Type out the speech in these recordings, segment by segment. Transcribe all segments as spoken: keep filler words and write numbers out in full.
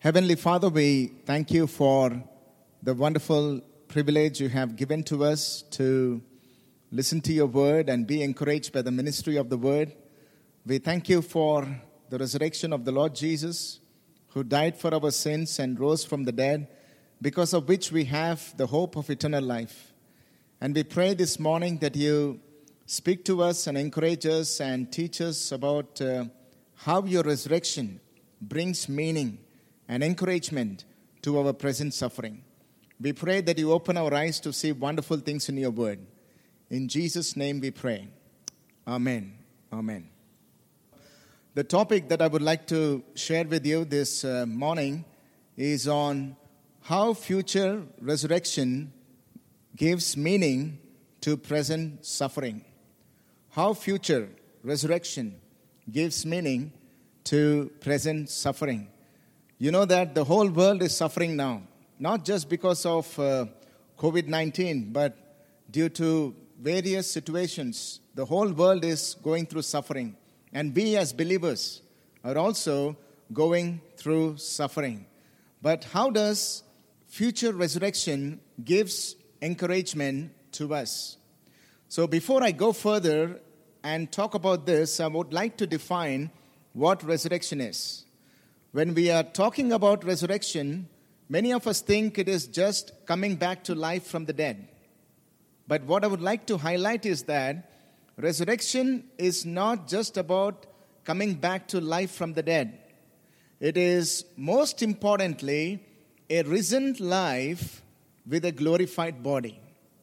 Heavenly Father, we thank you for the wonderful privilege you have given to us to listen to your word and be encouraged by the ministry of the word. We thank you for the resurrection of the Lord Jesus, who died for our sins and rose from the dead, because of which we have the hope of eternal life. And we pray this morning that you speak to us and encourage us and teach us about uh, how your resurrection brings meaning and encouragement to our present suffering. We pray that you open our eyes to see wonderful things in your word. In Jesus' name we pray. Amen. Amen. The topic that I would like to share with you this uh, morning is on how future resurrection gives meaning to present suffering. How future resurrection gives meaning to present suffering. You know that the whole world is suffering now, not just because of uh, covid nineteen, but due to various situations. The whole world is going through suffering. And we as believers are also going through suffering. But how does future resurrection gives encouragement to us? So before I go further and talk about this, I would like to define what resurrection is. When we are talking about resurrection, many of us think it is just coming back to life from the dead. But what I would like to highlight is that resurrection is not just about coming back to life from the dead. It is most importantly a risen life with a glorified body.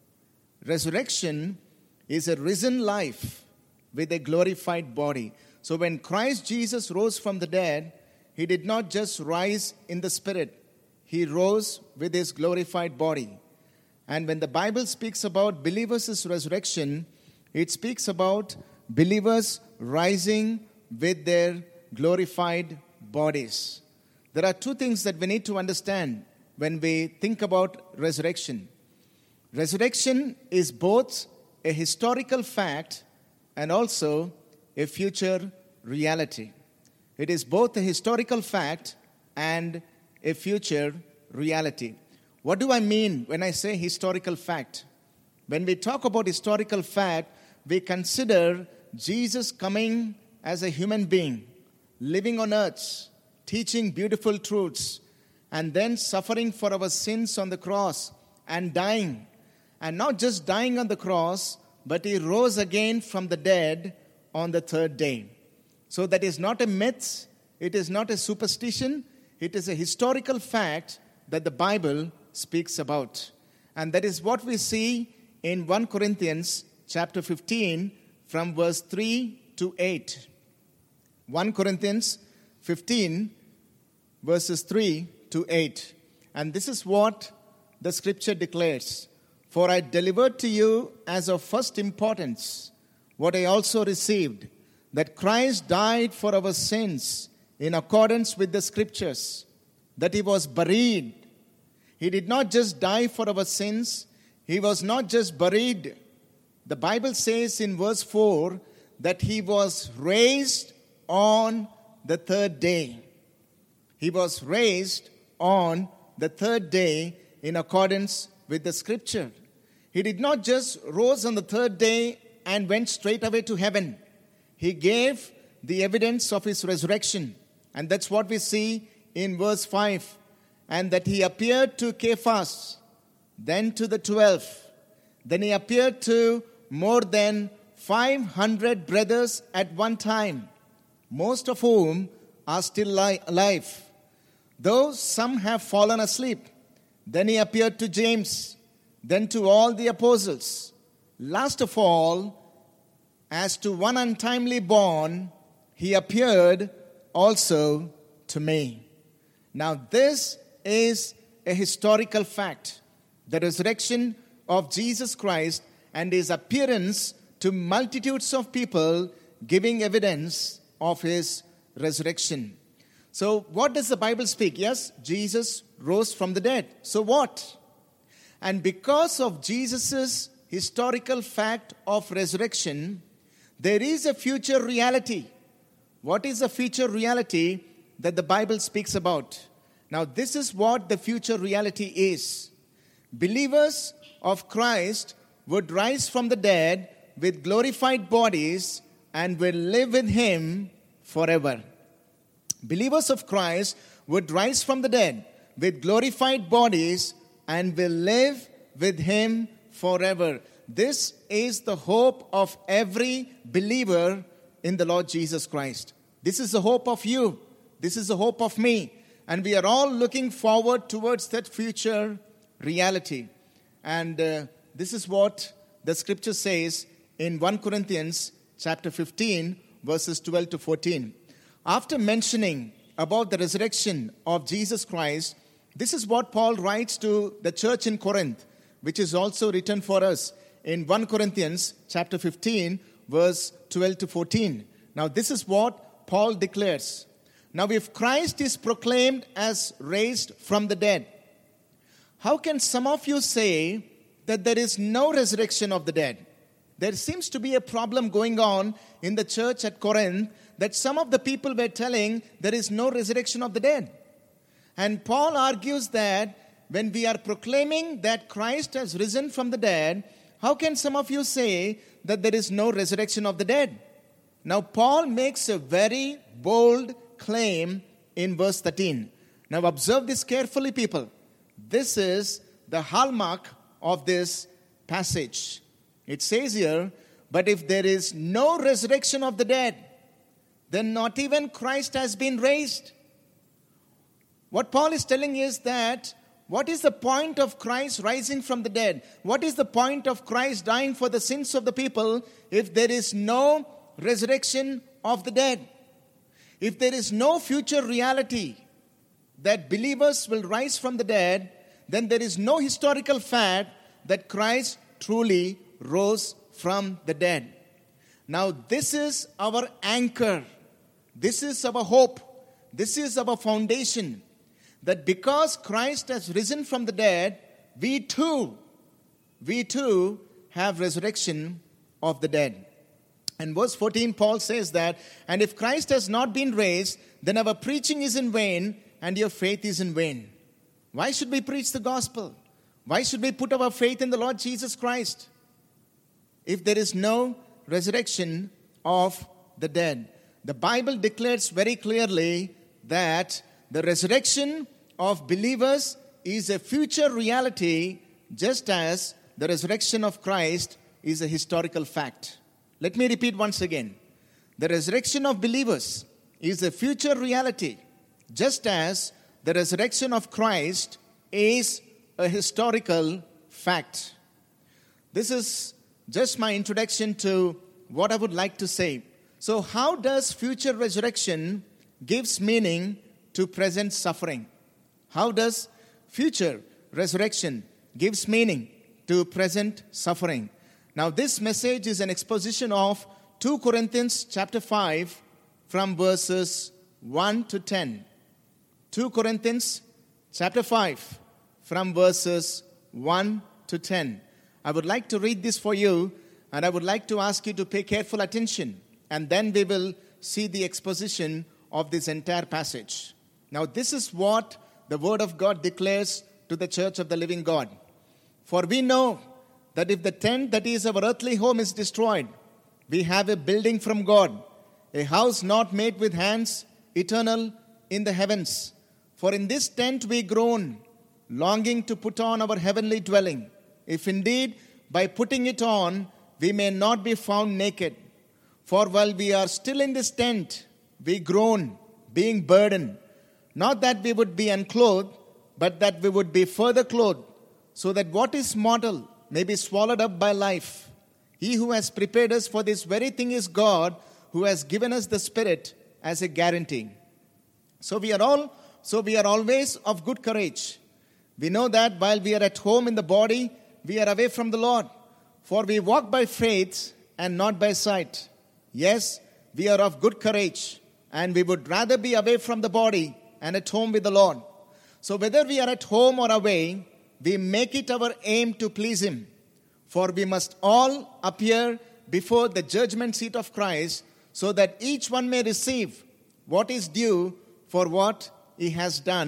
Resurrection is a risen life with a glorified body. So when Christ Jesus rose from the dead, he did not just rise in the spirit. He rose with his glorified body. And when the Bible speaks about believers' resurrection, it speaks about believers rising with their glorified bodies. There are two things that we need to understand when we think about resurrection. Resurrection is both a historical fact and also a future reality. It is both a historical fact and a future reality. What do I mean when I say historical fact? When we talk about historical fact, we consider Jesus coming as a human being, living on earth, teaching beautiful truths, and then suffering for our sins on the cross and dying. And not just dying on the cross, but he rose again from the dead on the third day. So that is not a myth, it is not a superstition, it is a historical fact that the Bible speaks about. And that is what we see in First Corinthians chapter fifteen from verse three to eight. First Corinthians fifteen verses three to eight. And this is what the scripture declares. For I delivered to you as of first importance what I also received, that Christ died for our sins in accordance with the scriptures, that he was buried. He did not just die for our sins, he was not just buried. The Bible says in verse four that he was raised on the third day. He was raised on the third day in accordance with the scripture. He did not just rose on the third day and went straight away to heaven. He gave the evidence of his resurrection. And that's what we see in verse five. And that he appeared to Cephas, then to the twelve. Then he appeared to more than five hundred brothers at one time, most of whom are still li- alive, though some have fallen asleep. Then he appeared to James, then to all the apostles. Last of all, as to one untimely born, he appeared also to me. Now this is a historical fact. The resurrection of Jesus Christ and his appearance to multitudes of people, giving evidence of his resurrection. So what does the Bible speak? Yes, Jesus rose from the dead. So what? And because of Jesus' historical fact of resurrection, there is a future reality. What is the future reality that the Bible speaks about? Now, this is what the future reality is. Believers of Christ would rise from the dead with glorified bodies and will live with Him forever. Believers of Christ would rise from the dead with glorified bodies and will live with Him forever. This is the hope of every believer in the Lord Jesus Christ. This is the hope of you. This is the hope of me. And we are all looking forward towards that future reality. And uh, this is what the scripture says in First Corinthians chapter fifteen, verses twelve to fourteen. After mentioning about the resurrection of Jesus Christ, this is what Paul writes to the church in Corinth, which is also written for us in First Corinthians chapter fifteen, verse twelve to fourteen. Now, this is what Paul declares. Now, if Christ is proclaimed as raised from the dead, how can some of you say that there is no resurrection of the dead? There seems to be a problem going on in the church at Corinth that some of the people were telling there is no resurrection of the dead. And Paul argues that when we are proclaiming that Christ has risen from the dead, how can some of you say that there is no resurrection of the dead? Now, Paul makes a very bold claim in verse thirteen. Now, observe this carefully, people. This is the hallmark of this passage. It says here, but if there is no resurrection of the dead, then not even Christ has been raised. What Paul is telling is that what is the point of Christ rising from the dead? What is the point of Christ dying for the sins of the people if there is no resurrection of the dead? If there is no future reality that believers will rise from the dead, then there is no historical fact that Christ truly rose from the dead. Now, this is our anchor. This is our hope. This is our foundation. That because Christ has risen from the dead, we too, we too have resurrection of the dead. And verse fourteen, Paul says that, and if Christ has not been raised, then our preaching is in vain and your faith is in vain. Why should we preach the gospel? Why should we put our faith in the Lord Jesus Christ if there is no resurrection of the dead? The Bible declares very clearly that the resurrection of believers is a future reality, just as the resurrection of Christ is a historical fact. Let me repeat once again. The resurrection of believers is a future reality, just as the resurrection of Christ is a historical fact. This is just my introduction to what I would like to say. So, how does future resurrection gives meaning to present suffering? How does future resurrection gives meaning to present suffering? Now, this message is an exposition of Second Corinthians chapter five from verses one to ten. Second Corinthians chapter five from verses one to ten. I would like to read this for you, and I would like to ask you to pay careful attention, and then we will see the exposition of this entire passage. Now, this is what the Word of God declares to the church of the living God. For we know that if the tent that is our earthly home is destroyed, we have a building from God, a house not made with hands, eternal in the heavens. For in this tent we groan, longing to put on our heavenly dwelling, if indeed by putting it on we may not be found naked. For while we are still in this tent, we groan, being burdened, not that we would be unclothed, but that we would be further clothed, so that what is mortal may be swallowed up by life. He who has prepared us for this very thing is God, who has given us the Spirit as a guarantee. So we are all, so we are always of good courage. We know that while we are at home in the body, we are away from the Lord. For we walk by faith and not by sight. Yes, we are of good courage, and we would rather be away from the body and at home with the Lord. So whether we are at home or away, we make it our aim to please Him. For we must all appear before the judgment seat of Christ, so that each one may receive what is due for what he has done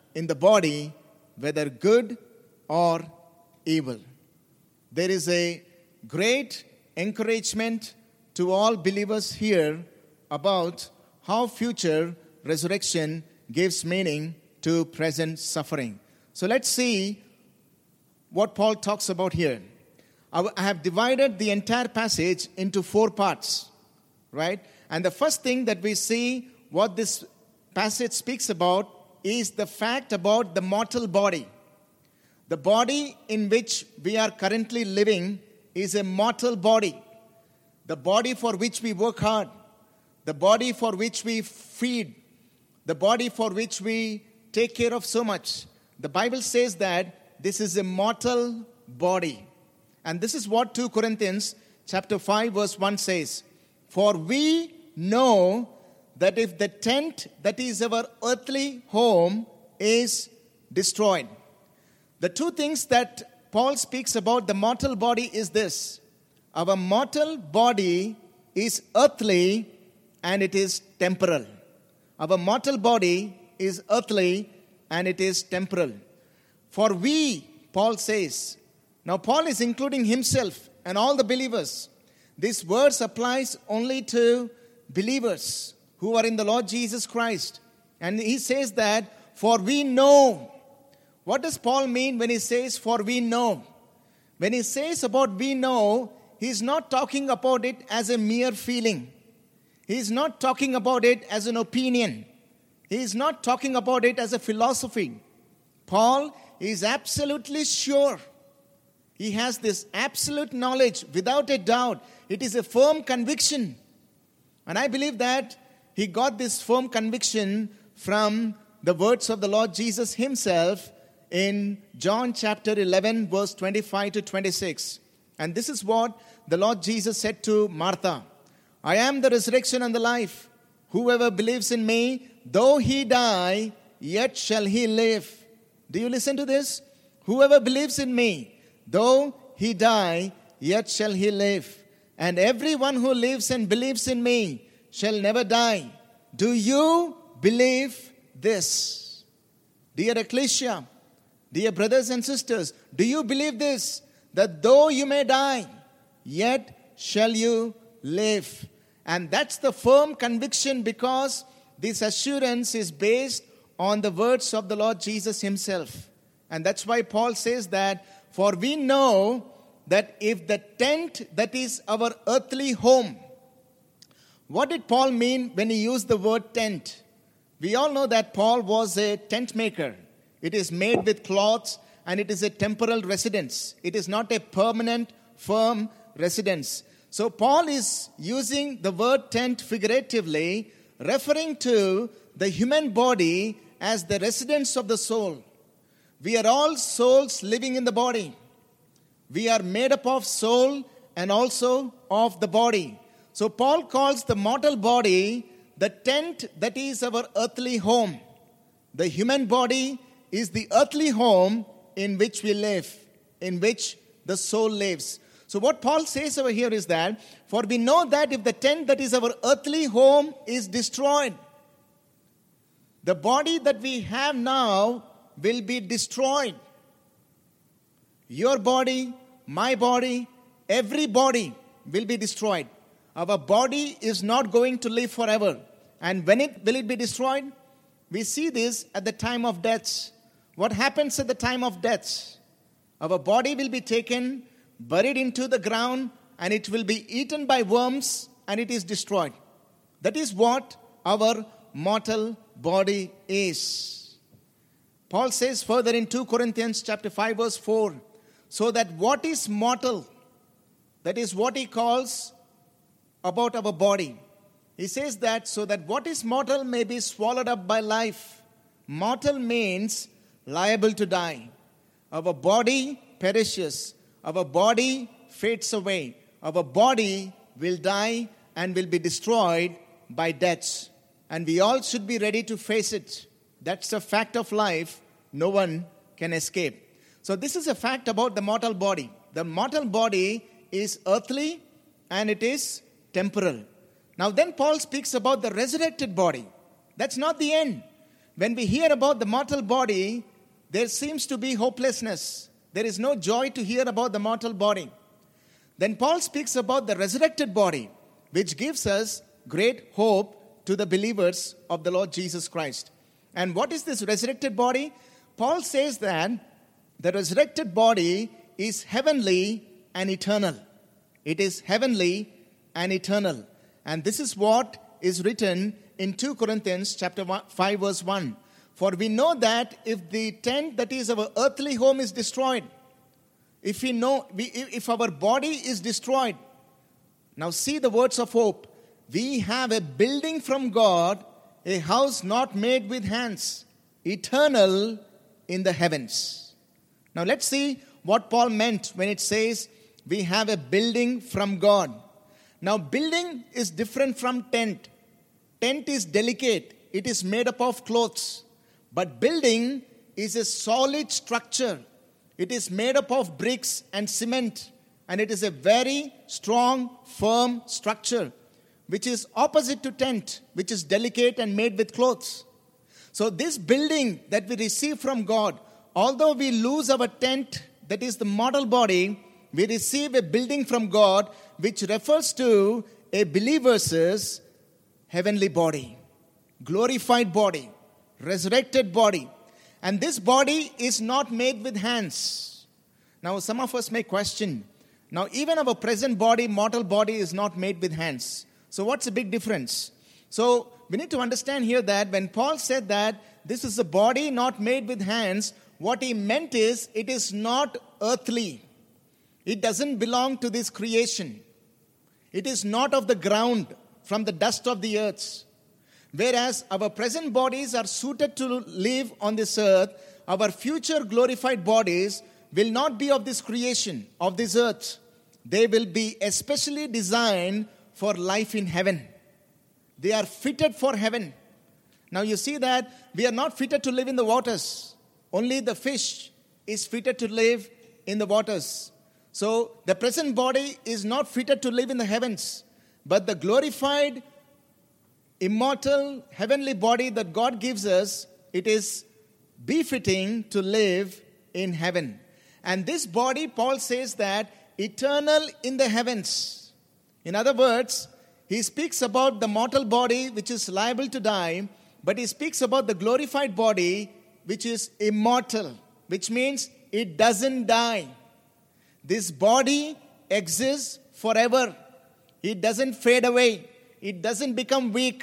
in the body, whether good or evil. There is a great encouragement to all believers here about how future resurrection gives meaning to present suffering. So let's see what Paul talks about here. I have divided the entire passage into four parts, right? And the first thing that we see what this passage speaks about is the fact about the mortal body. The body in which we are currently living is a mortal body. The body for which we work hard, the body for which we feed, the body for which we take care of so much. The Bible says that this is a mortal body. And this is what Second Corinthians chapter five verse one says. For we know that if the tent that is our earthly home is destroyed. The two things that Paul speaks about the mortal body is this. Our mortal body is earthly and it is temporal. Our mortal body is earthly and it is temporal. For we, Paul says, now Paul is including himself and all the believers. This verse applies only to believers who are in the Lord Jesus Christ. And he says that, for we know. What does Paul mean when he says, for we know? When he says about we know, he's not talking about it as a mere feeling. He's not talking about it as an opinion. He's not talking about it as a philosophy. Paul is absolutely sure. He has this absolute knowledge without a doubt. It is a firm conviction. And I believe that he got this firm conviction from the words of the Lord Jesus himself in John chapter eleven, verse twenty-five to twenty-six. And this is what the Lord Jesus said to Martha. I am the resurrection and the life. Whoever believes in me, though he die, yet shall he live. Do you listen to this? Whoever believes in me, though he die, yet shall he live. And everyone who lives and believes in me shall never die. Do you believe this? Dear Ecclesia, dear brothers and sisters, do you believe this? That though you may die, yet shall you live. And that's the firm conviction, because this assurance is based on the words of the Lord Jesus himself. And that's why Paul says that, for we know that if the tent that is our earthly home. What did Paul mean when he used the word tent? We all know that Paul was a tent maker. It is made with cloths and it is a temporal residence. It is not a permanent, firm residence. So Paul is using the word tent figuratively, referring to the human body as the residence of the soul. We are all souls living in the body. We are made up of soul and also of the body. So Paul calls the mortal body the tent that is our earthly home. The human body is the earthly home in which we live, in which the soul lives. So what Paul says over here is that, for we know that if the tent that is our earthly home is destroyed, the body that we have now will be destroyed. Your body, my body, every body will be destroyed. Our body is not going to live forever. And when it will it be destroyed? We see this at the time of death. What happens at the time of death? Our body will be taken, buried into the ground, and it will be eaten by worms, and it is destroyed. That is what our mortal body is. Paul says further in Second Corinthians chapter five verse four, so that what is mortal, that is what he calls about our body. He says that so that what is mortal may be swallowed up by life. Mortal means liable to die. Our body perishes. Our body fades away. Our body will die and will be destroyed by death. And we all should be ready to face it. That's a fact of life. No one can escape. So this is a fact about the mortal body. The mortal body is earthly and it is temporal. Now then Paul speaks about the resurrected body. That's not the end. when we hear about the mortal body, there seems to be hopelessness. There is no joy to hear about the mortal body. Then Paul speaks about the resurrected body, which gives us great hope to the believers of the Lord Jesus Christ. And what is this resurrected body? Paul says that the resurrected body is heavenly and eternal. It is heavenly and eternal. And this is what is written in Second Corinthians chapter five verse one. For we know that if the tent that is our earthly home is destroyed, if we know, we, if our body is destroyed, now see the words of hope. We have a building from God, a house not made with hands, eternal in the heavens. Now let's see what Paul meant when it says we have a building from God. Now building is different from tent. Tent is delicate. It is made up of clothes. But building is a solid structure. It is made up of bricks and cement. And it is a very strong, firm structure, which is opposite to tent, which is delicate and made with clothes. So this building that we receive from God, although we lose our tent, that is the mortal body, we receive a building from God, which refers to a believer's heavenly body, glorified body, resurrected body. And this body is not made with hands. Now some of us may question, now even our present body, mortal body, is not made with hands. So what's the big difference? So we need to understand here that when Paul said that this is a body not made with hands, what he meant is it is not earthly. It doesn't belong to this creation. It is not of the ground, from the dust of the earth. Whereas our present bodies are suited to live on this earth, our future glorified bodies will not be of this creation, of this earth. They will be especially designed for life in heaven. They are fitted for heaven. Now you see that we are not fitted to live in the waters. Only the fish is fitted to live in the waters. So the present body is not fitted to live in the heavens. But the glorified, immortal, heavenly body that God gives us, it is befitting to live in heaven. And this body, Paul says that, eternal in the heavens. In other words, he speaks about the mortal body which is liable to die, but he speaks about the glorified body which is immortal, which means it doesn't die. This body exists forever. It doesn't fade away. It doesn't become weak.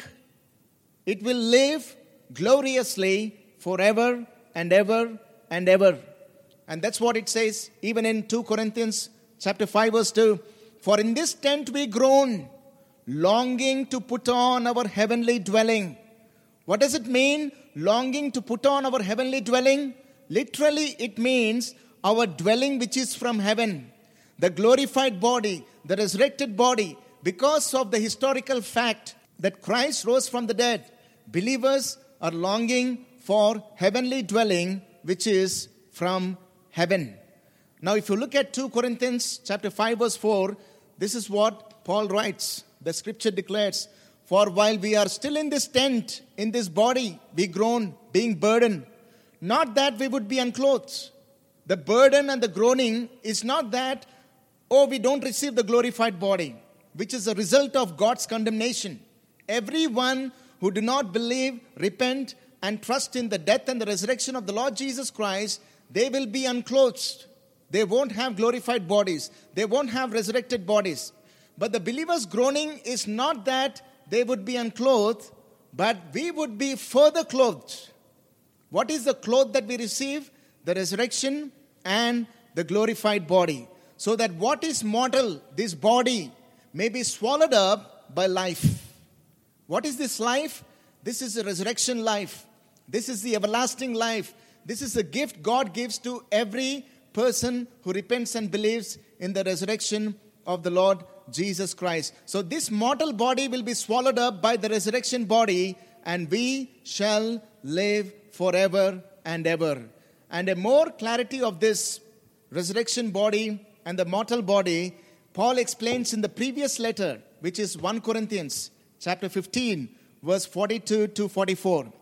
It will live gloriously forever and ever and ever. And that's what it says even in Second Corinthians chapter five verse two. For in this tent we groan, longing to put on our heavenly dwelling. What does it mean, longing to put on our heavenly dwelling? Literally it means our dwelling which is from heaven. The glorified body, the resurrected body. Because of the historical fact that Christ rose from the dead, believers are longing for heavenly dwelling, which is from heaven. Now, if you look at Second Corinthians chapter five verse four, this is what Paul writes. The scripture declares, for while we are still in this tent, in this body, we groan, being burdened. Not that we would be unclothed. The burden and the groaning is not that, oh, we don't receive the glorified body, which is a result of God's condemnation. Everyone who do not believe, repent, and trust in the death and the resurrection of the Lord Jesus Christ, they will be unclothed. They won't have glorified bodies. They won't have resurrected bodies. But the believer's groaning is not that they would be unclothed, but we would be further clothed. What is the cloth that we receive? The resurrection and the glorified body. So that what is mortal, this body, may be swallowed up by life. What is this life? This is the resurrection life. This is the everlasting life. This is a gift God gives to every person who repents and believes in the resurrection of the Lord Jesus Christ. So this mortal body will be swallowed up by the resurrection body, and we shall live forever and ever. And a more clarity of this resurrection body and the mortal body, Paul explains in the previous letter, which is First Corinthians chapter fifteen, verse forty-two to forty-four.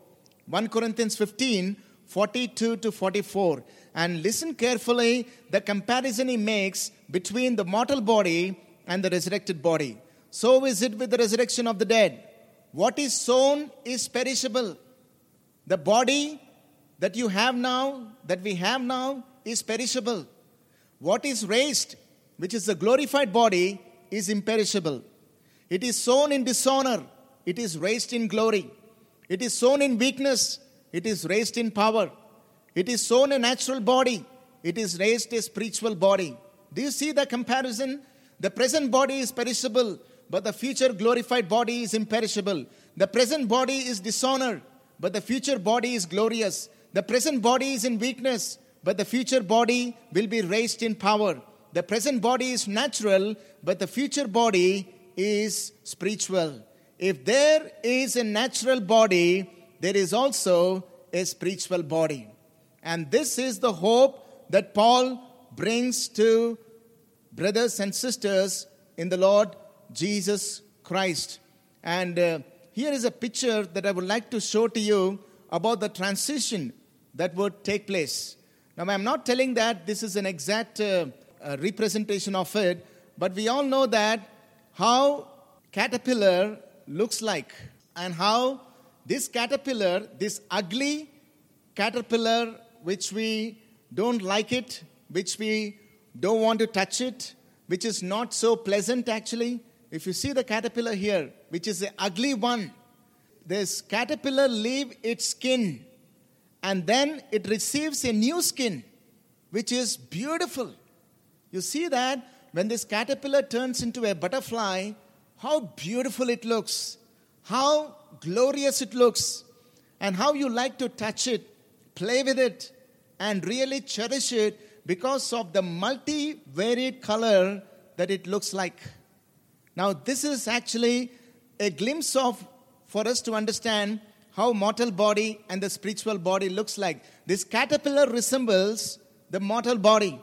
First Corinthians fifteen, forty-two to forty-four. And listen carefully the comparison he makes between the mortal body and the resurrected body. So is it with the resurrection of the dead. What is sown is perishable. The body that you have now, that we have now, is perishable. What is raised, which is the glorified body, is imperishable. It is sown in dishonor. It is raised in glory. It is sown in weakness. It is raised in power. It is sown a natural body. It is raised a spiritual body. Do you see the comparison? The present body is perishable, but the future glorified body is imperishable. The present body is dishonored, but the future body is glorious. The present body is in weakness, but the future body will be raised in power. The present body is natural, but the future body is spiritual. If there is a natural body, there is also a spiritual body. And this is the hope that Paul brings to brothers and sisters in the Lord Jesus Christ. And uh, here is a picture that I would like to show to you about the transition that would take place. Now, I'm not telling that this is an exact uh, uh, representation of it, but we all know that how caterpillar looks like, and how this caterpillar, this ugly caterpillar, which we don't like it, which we don't want to touch it, which is not so pleasant actually. If you see the caterpillar here, which is the ugly one, this caterpillar leaves its skin and then it receives a new skin, which is beautiful. You see that when this caterpillar turns into a butterfly, how beautiful it looks, how glorious it looks, and how you like to touch it, play with it, and really cherish it because of the multi-varied color that it looks like. Now, this is actually a glimpse of, for us to understand how mortal body and the spiritual body looks like. This caterpillar resembles the mortal body,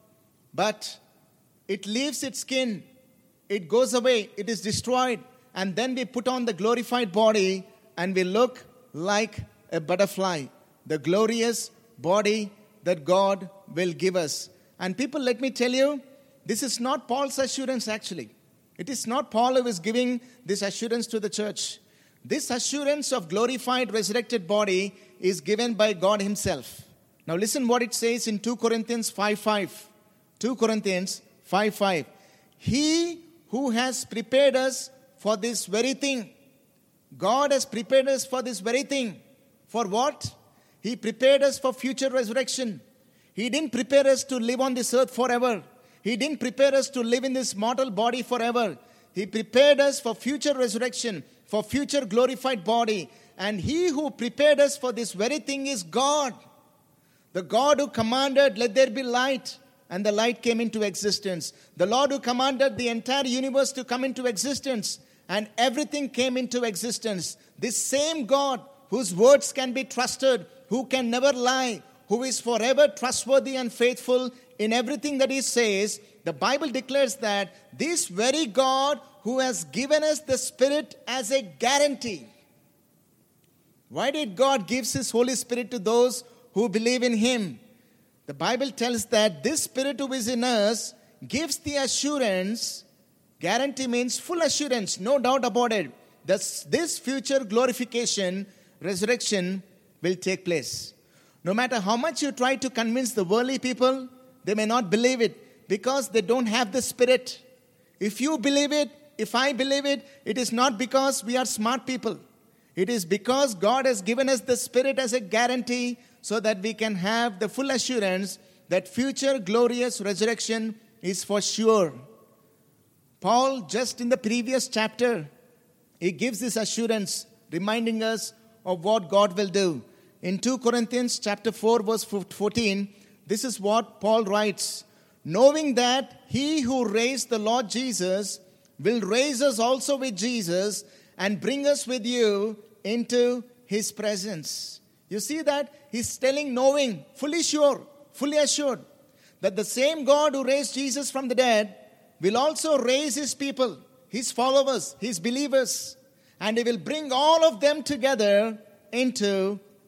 but it leaves its skin, it goes away, it is destroyed, and then we put on the glorified body and we look like a butterfly, the glorious body that God will give us. And people, let me tell you, this is not Paul's assurance actually. It is not Paul who is giving this assurance to the church. This assurance of glorified, resurrected body is given by God himself. Now listen what it says in Second Corinthians five five. Second Corinthians five five. He who has prepared us for this very thing. God has prepared us for this very thing. For what? He prepared us for future resurrection. He didn't prepare us to live on this earth forever. He didn't prepare us to live in this mortal body forever. He prepared us for future resurrection, for future glorified body. And he who prepared us for this very thing is God. The God who commanded, let there be light, and the light came into existence. The Lord who commanded the entire universe to come into existence, and everything came into existence. This same God whose words can be trusted, who can never lie, who is forever trustworthy and faithful in everything that he says, the Bible declares that this very God who has given us the Spirit as a guarantee. Why did God give his Holy Spirit to those who believe in him? The Bible tells that this Spirit who is in us gives the assurance. Guarantee means full assurance, no doubt about it. That this future glorification, resurrection will take place. No matter how much you try to convince the worldly people, they may not believe it because they don't have the Spirit. If you believe it, if I believe it, it is not because we are smart people. It is because God has given us the Spirit as a guarantee so that we can have the full assurance that future glorious resurrection is for sure. Paul, just in the previous chapter, he gives this assurance, reminding us of what God will do. In Second Corinthians chapter four, verse fourteen, this is what Paul writes. Knowing that he who raised the Lord Jesus will raise us also with Jesus and bring us with you into his presence. You see that? He's telling, knowing, fully sure, fully assured, that the same God who raised Jesus from the dead will also raise his people, his followers, his believers, and he will bring all of them together into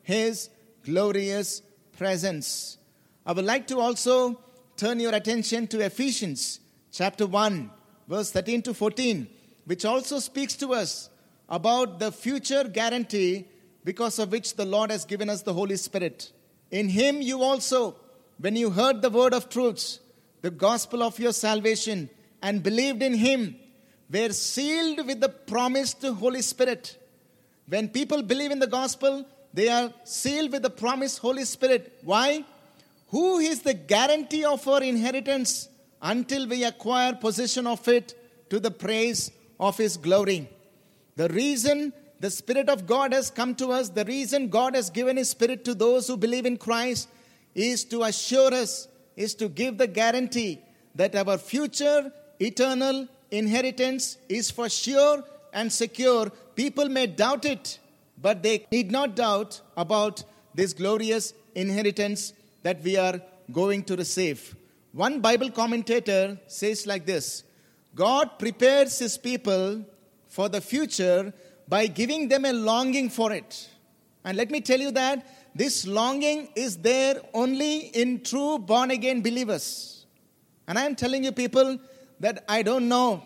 His glorious presence. I would like to also turn your attention to Ephesians chapter one, verse thirteen to fourteen, which also speaks to us about the future guarantee because of which the Lord has given us the Holy Spirit. In Him you also, when you heard the word of truth, the gospel of your salvation, and believed in Him, were sealed with the promised Holy Spirit. When people believe in the gospel, they are sealed with the promised Holy Spirit. Why? Who is the guarantee of our inheritance until we acquire possession of it to the praise of His glory. The reason the Spirit of God has come to us, the reason God has given His Spirit to those who believe in Christ is to assure us, is to give the guarantee that our future eternal inheritance is for sure and secure. People may doubt it, but they need not doubt about this glorious inheritance that we are going to receive. One Bible commentator says like this: God prepares His people for the future by giving them a longing for it. And let me tell you that this longing is there only in true born-again believers. And I am telling you people that I don't know.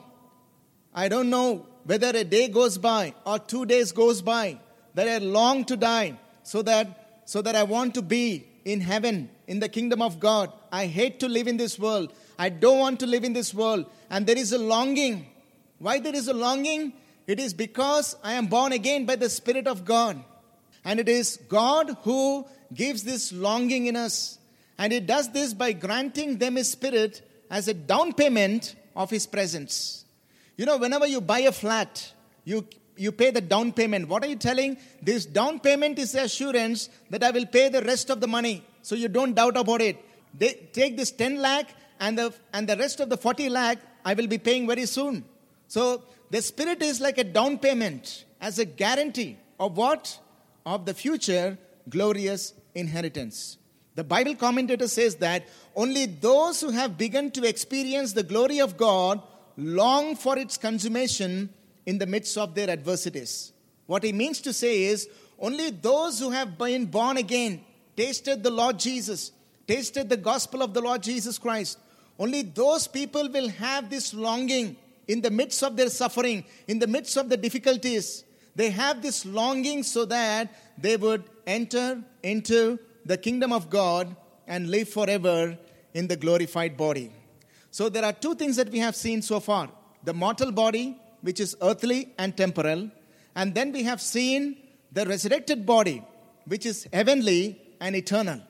I don't know whether a day goes by or two days goes by that I long to die so that, so that I want to be in heaven, in the kingdom of God. I hate to live in this world. I don't want to live in this world. And there is a longing. Why there is a longing? It is because I am born again by the Spirit of God. And it is God who gives this longing in us. And He does this by granting them His Spirit as a down payment of His presence. You know, whenever you buy a flat, you you pay the down payment. What are you telling? This down payment is the assurance that I will pay the rest of the money. So you don't doubt about it. They take this ten lakh and the and the rest of the forty lakh I will be paying very soon. So the Spirit is like a down payment as a guarantee of what? Of the future glorious inheritance. The Bible commentator says that only those who have begun to experience the glory of God long for its consummation in the midst of their adversities. What he means to say is, only those who have been born again, tasted the Lord Jesus, tasted the gospel of the Lord Jesus Christ, only those people will have this longing in the midst of their suffering, in the midst of the difficulties. They have this longing so that they would enter into the kingdom of God and live forever in the glorified body. So there are two things that we have seen so far. The mortal body, which is earthly and temporal. And then we have seen the resurrected body, which is heavenly and eternal.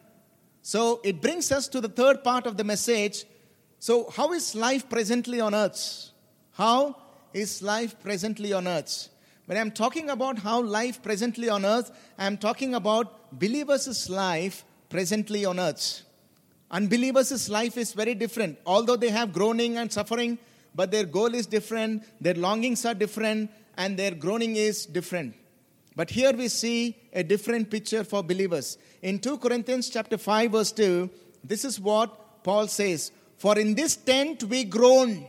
So it brings us to the third part of the message. So how is life presently on earth? How is life presently on earth? When I'm talking about how life presently on earth, I'm talking about believers' life presently on earth. Unbelievers' life is very different. Although they have groaning and suffering, but their goal is different, their longings are different, and their groaning is different. But here we see a different picture for believers. In Second Corinthians chapter five, verse two, this is what Paul says: "For in this tent we groan,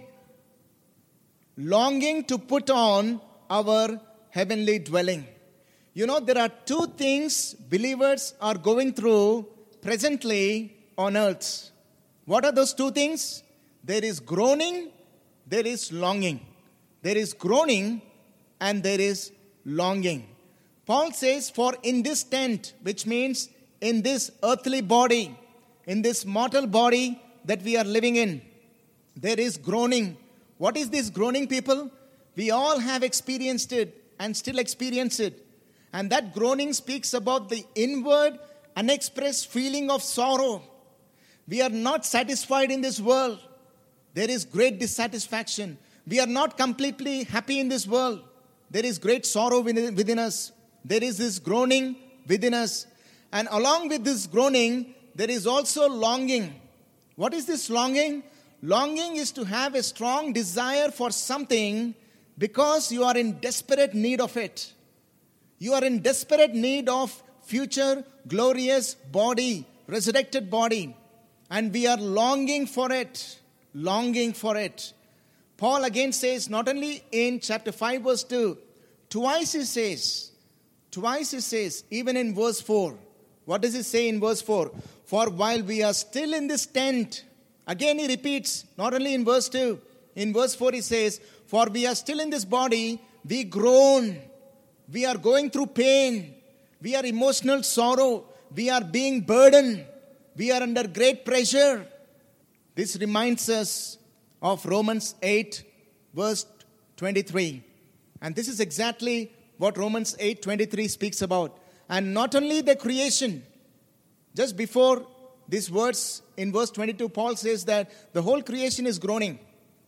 longing to put on our heavenly dwelling." You know, there are two things believers are going through presently on earth. What are those two things? There is groaning, there is longing. There is groaning and there is longing. Paul says, for in this tent, which means in this earthly body, in this mortal body that we are living in, there is groaning. What is this groaning, people? We all have experienced it and still experience it. And that groaning speaks about the inward, unexpressed feeling of sorrow. We are not satisfied in this world. There is great dissatisfaction. We are not completely happy in this world. There is great sorrow within us. There is this groaning within us. And along with this groaning, there is also longing. What is this longing? Longing is to have a strong desire for something because you are in desperate need of it. You are in desperate need of future glorious body, resurrected body. And we are longing for it, longing for it. Paul again says, not only in chapter five verse two, twice he says, Twice it says, even in verse four. What does it say in verse four? For while we are still in this tent, again he repeats, not only in verse two, in verse four he says, for we are still in this body, we groan, we are going through pain, we are emotional sorrow, we are being burdened, we are under great pressure. This reminds us of Romans eight, verse twenty-three. And this is exactly what Romans eight twenty-three speaks about. And not only the creation, just before these words in verse twenty-two, Paul says that the whole creation is groaning.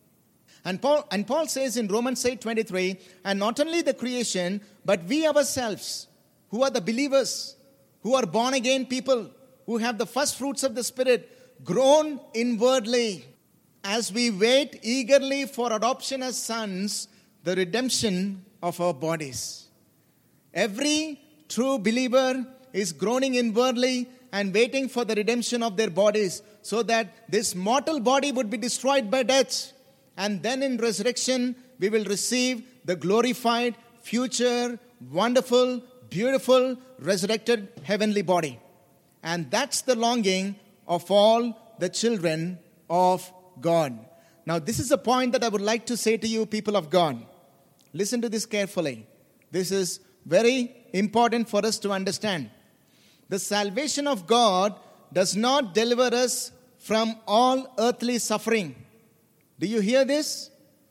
And Paul, and Paul says in Romans eight twenty-three, and not only the creation, but we ourselves, who are the believers, who are born again people, who have the first fruits of the Spirit, groan inwardly as we wait eagerly for adoption as sons, the redemption of our bodies. Every true believer is groaning inwardly and waiting for the redemption of their bodies, so that this mortal body would be destroyed by death. And then in resurrection, we will receive the glorified, future, wonderful, beautiful, resurrected heavenly body. And that's the longing of all the children of God. Now, this is a point that I would like to say to you, people of God. Listen to this carefully. This is very important for us to understand. The salvation of God does not deliver us from all earthly suffering. Do you hear this?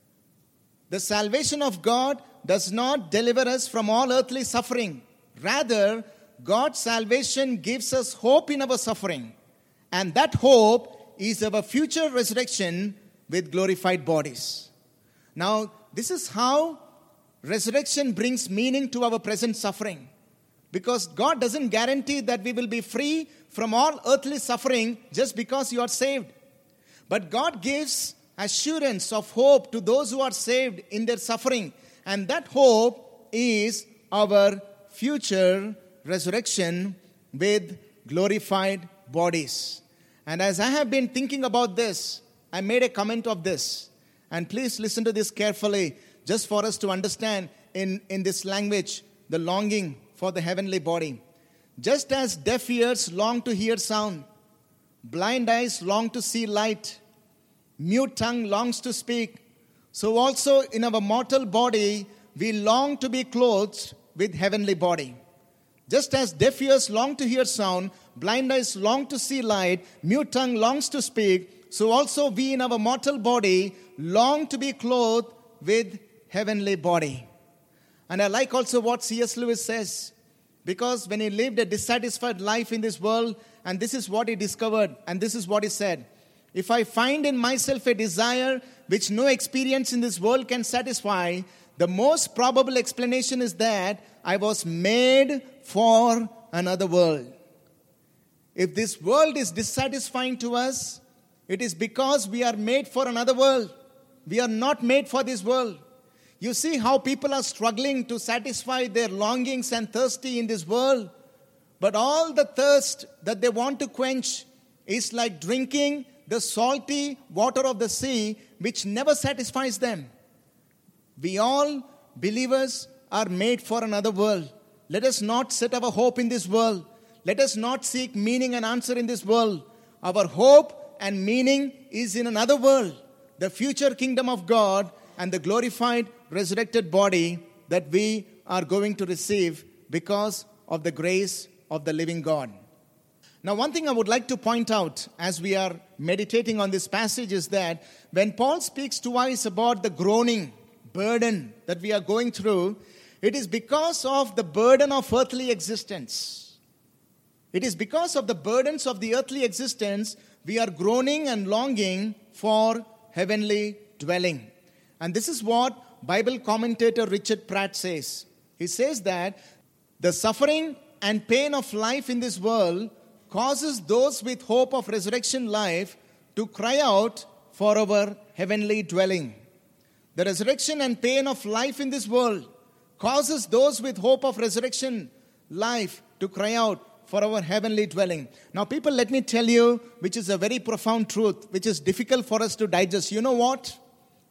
The salvation of God does not deliver us from all earthly suffering. Rather, God's salvation gives us hope in our suffering. And that hope is our future resurrection with glorified bodies. Now, this is how resurrection brings meaning to our present suffering. Because God doesn't guarantee that we will be free from all earthly suffering just because you are saved. But God gives assurance of hope to those who are saved in their suffering. And that hope is our future resurrection with glorified bodies. And as I have been thinking about this, I made a comment of this. And please listen to this carefully, just for us to understand in, in this language the longing for the heavenly body. Just as deaf ears long to hear sound, blind eyes long to see light, mute tongue longs to speak, so also in our mortal body we long to be clothed with heavenly body. Just as deaf ears long to hear sound, blind eyes long to see light, mute tongue longs to speak, so also we in our mortal body long to be clothed with heavenly body. And I like also what C S Lewis says, because when he lived a dissatisfied life in this world, and this is what he discovered, and this is what he said: if I find in myself a desire which no experience in this world can satisfy, the most probable explanation is that I was made for another world. If this world is dissatisfying to us, it is because we are made for another world. We are not made for this world. You see how people are struggling to satisfy their longings and thirsty in this world. But all the thirst that they want to quench is like drinking the salty water of the sea, which never satisfies them. We all, believers, are made for another world. Let us not set our hope in this world. Let us not seek meaning and answer in this world. Our hope and meaning is in another world, the future kingdom of God and the glorified resurrected body that we are going to receive because of the grace of the living God. Now, one thing I would like to point out as we are meditating on this passage is that when Paul speaks to us about the groaning burden that we are going through, it is because of the burden of earthly existence. It is because of the burdens of the earthly existence we are groaning and longing for heavenly dwelling. And this is what Bible commentator Richard Pratt says. He says that the suffering and pain of life in this world causes those with hope of resurrection life to cry out for our heavenly dwelling. The resurrection and pain of life in this world causes those with hope of resurrection life to cry out for our heavenly dwelling. Now, people, let me tell you, which is a very profound truth, which is difficult for us to digest. You know what?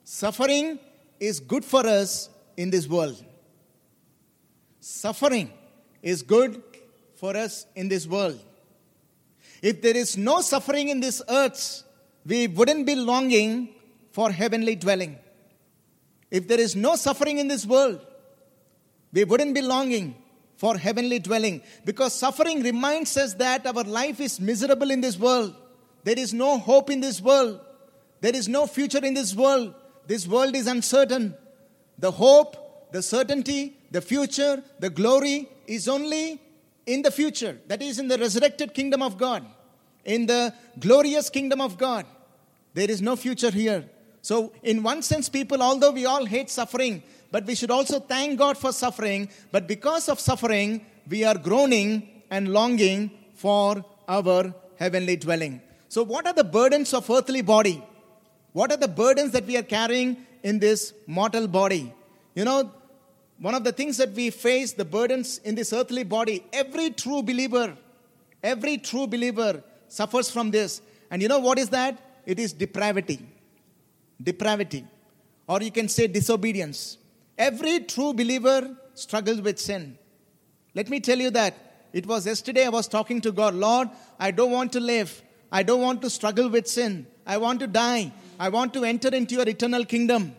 Suffering is good for us in this world. Suffering is good for us in this world. If there is no suffering in this earth, we wouldn't be longing for heavenly dwelling. If there is no suffering in this world, we wouldn't be longing for heavenly dwelling. Because suffering reminds us that our life is miserable in this world. There is no hope in this world. There is no future in this world. This world is uncertain. The hope, the certainty, the future, the glory is only in the future. That is in the resurrected kingdom of God. In the glorious kingdom of God. There is no future here. So in one sense, people, although we all hate suffering, but we should also thank God for suffering. But because of suffering, we are groaning and longing for our heavenly dwelling. So what are the burdens of earthly body? What are the burdens that we are carrying in this mortal body? You know, one of the things that we face, the burdens in this earthly body, every true believer, every true believer suffers from this. And you know what is that? It is depravity. Depravity. Or you can say disobedience. Every true believer struggles with sin. Let me tell you that. It was yesterday I was talking to God. Lord, I don't want to live. I don't want to struggle with sin. I want to die. I want to enter into your eternal kingdom.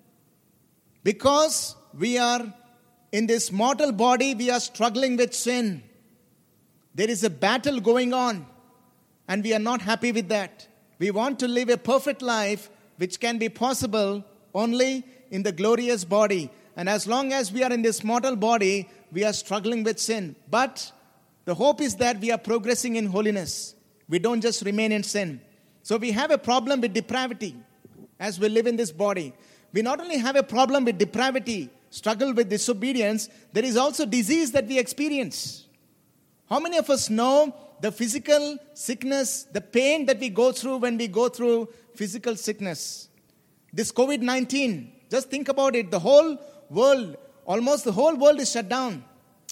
Because we are in this mortal body, we are struggling with sin. There is a battle going on. And we are not happy with that. We want to live a perfect life which can be possible only in the glorious body. And as long as we are in this mortal body, we are struggling with sin. But the hope is that we are progressing in holiness. We don't just remain in sin. So we have a problem with depravity as we live in this body. We not only have a problem with depravity, struggle with disobedience, there is also disease that we experience. How many of us know the physical sickness, the pain that we go through when we go through physical sickness? This covid nineteen, just think about it. The whole world, almost the whole world is shut down.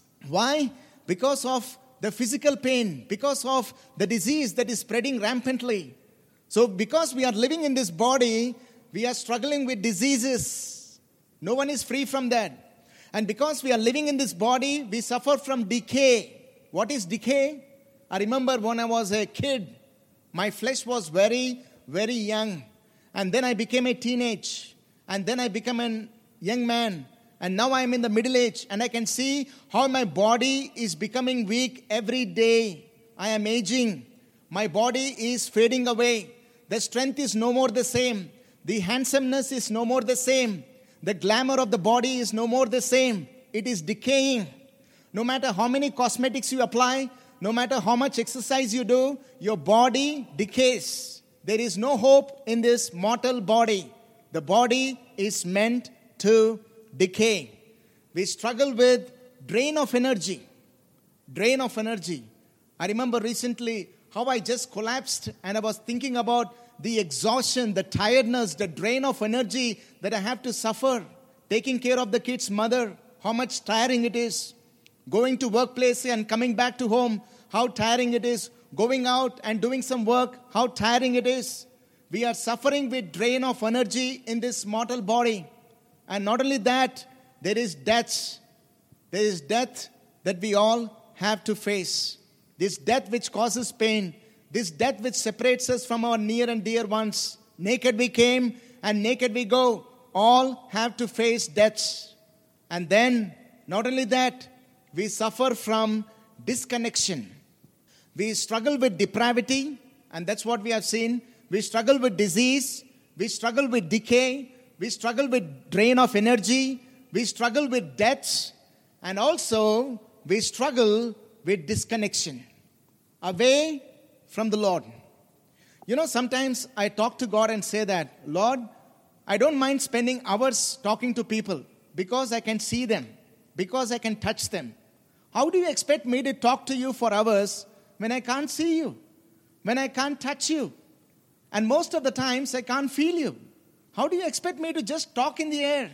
Why? Because of the physical pain, because of the disease that is spreading rampantly. So because we are living in this body, we are struggling with diseases. No one is free from that. And because we are living in this body, we suffer from decay. What is decay? I remember when I was a kid, my flesh was very, very young. And then I became a teenage. And then I became a young man. And now I am in the middle age. And I can see how my body is becoming weak every day. I am aging. My body is fading away. The strength is no more the same. The handsomeness is no more the same. The glamour of the body is no more the same. It is decaying. No matter how many cosmetics you apply, no matter how much exercise you do, your body decays. There is no hope in this mortal body. The body is meant to decay. We struggle with drain of energy. Drain of energy. I remember recently how I just collapsed and I was thinking about the exhaustion, the tiredness, the drain of energy that I have to suffer. Taking care of the kid's mother, how much tiring it is. Going to workplace and coming back to home, how tiring it is. Going out and doing some work, how tiring it is. We are suffering with drain of energy in this mortal body. And not only that, there is death. There is death that we all have to face. This death which causes pain. This death which separates us from our near and dear ones. Naked we came and naked we go. All have to face death. And then, not only that, we suffer from disconnection. We struggle with depravity, and that's what we have seen. We struggle with disease. We struggle with decay. We struggle with drain of energy. We struggle with death. And also, we struggle with disconnection. Away from the Lord. You know, sometimes I talk to God and say that, Lord, I don't mind spending hours talking to people because I can see them, because I can touch them. How do you expect me to talk to you for hours when I can't see you, when I can't touch you? And most of the times I can't feel you. How do you expect me to just talk in the air?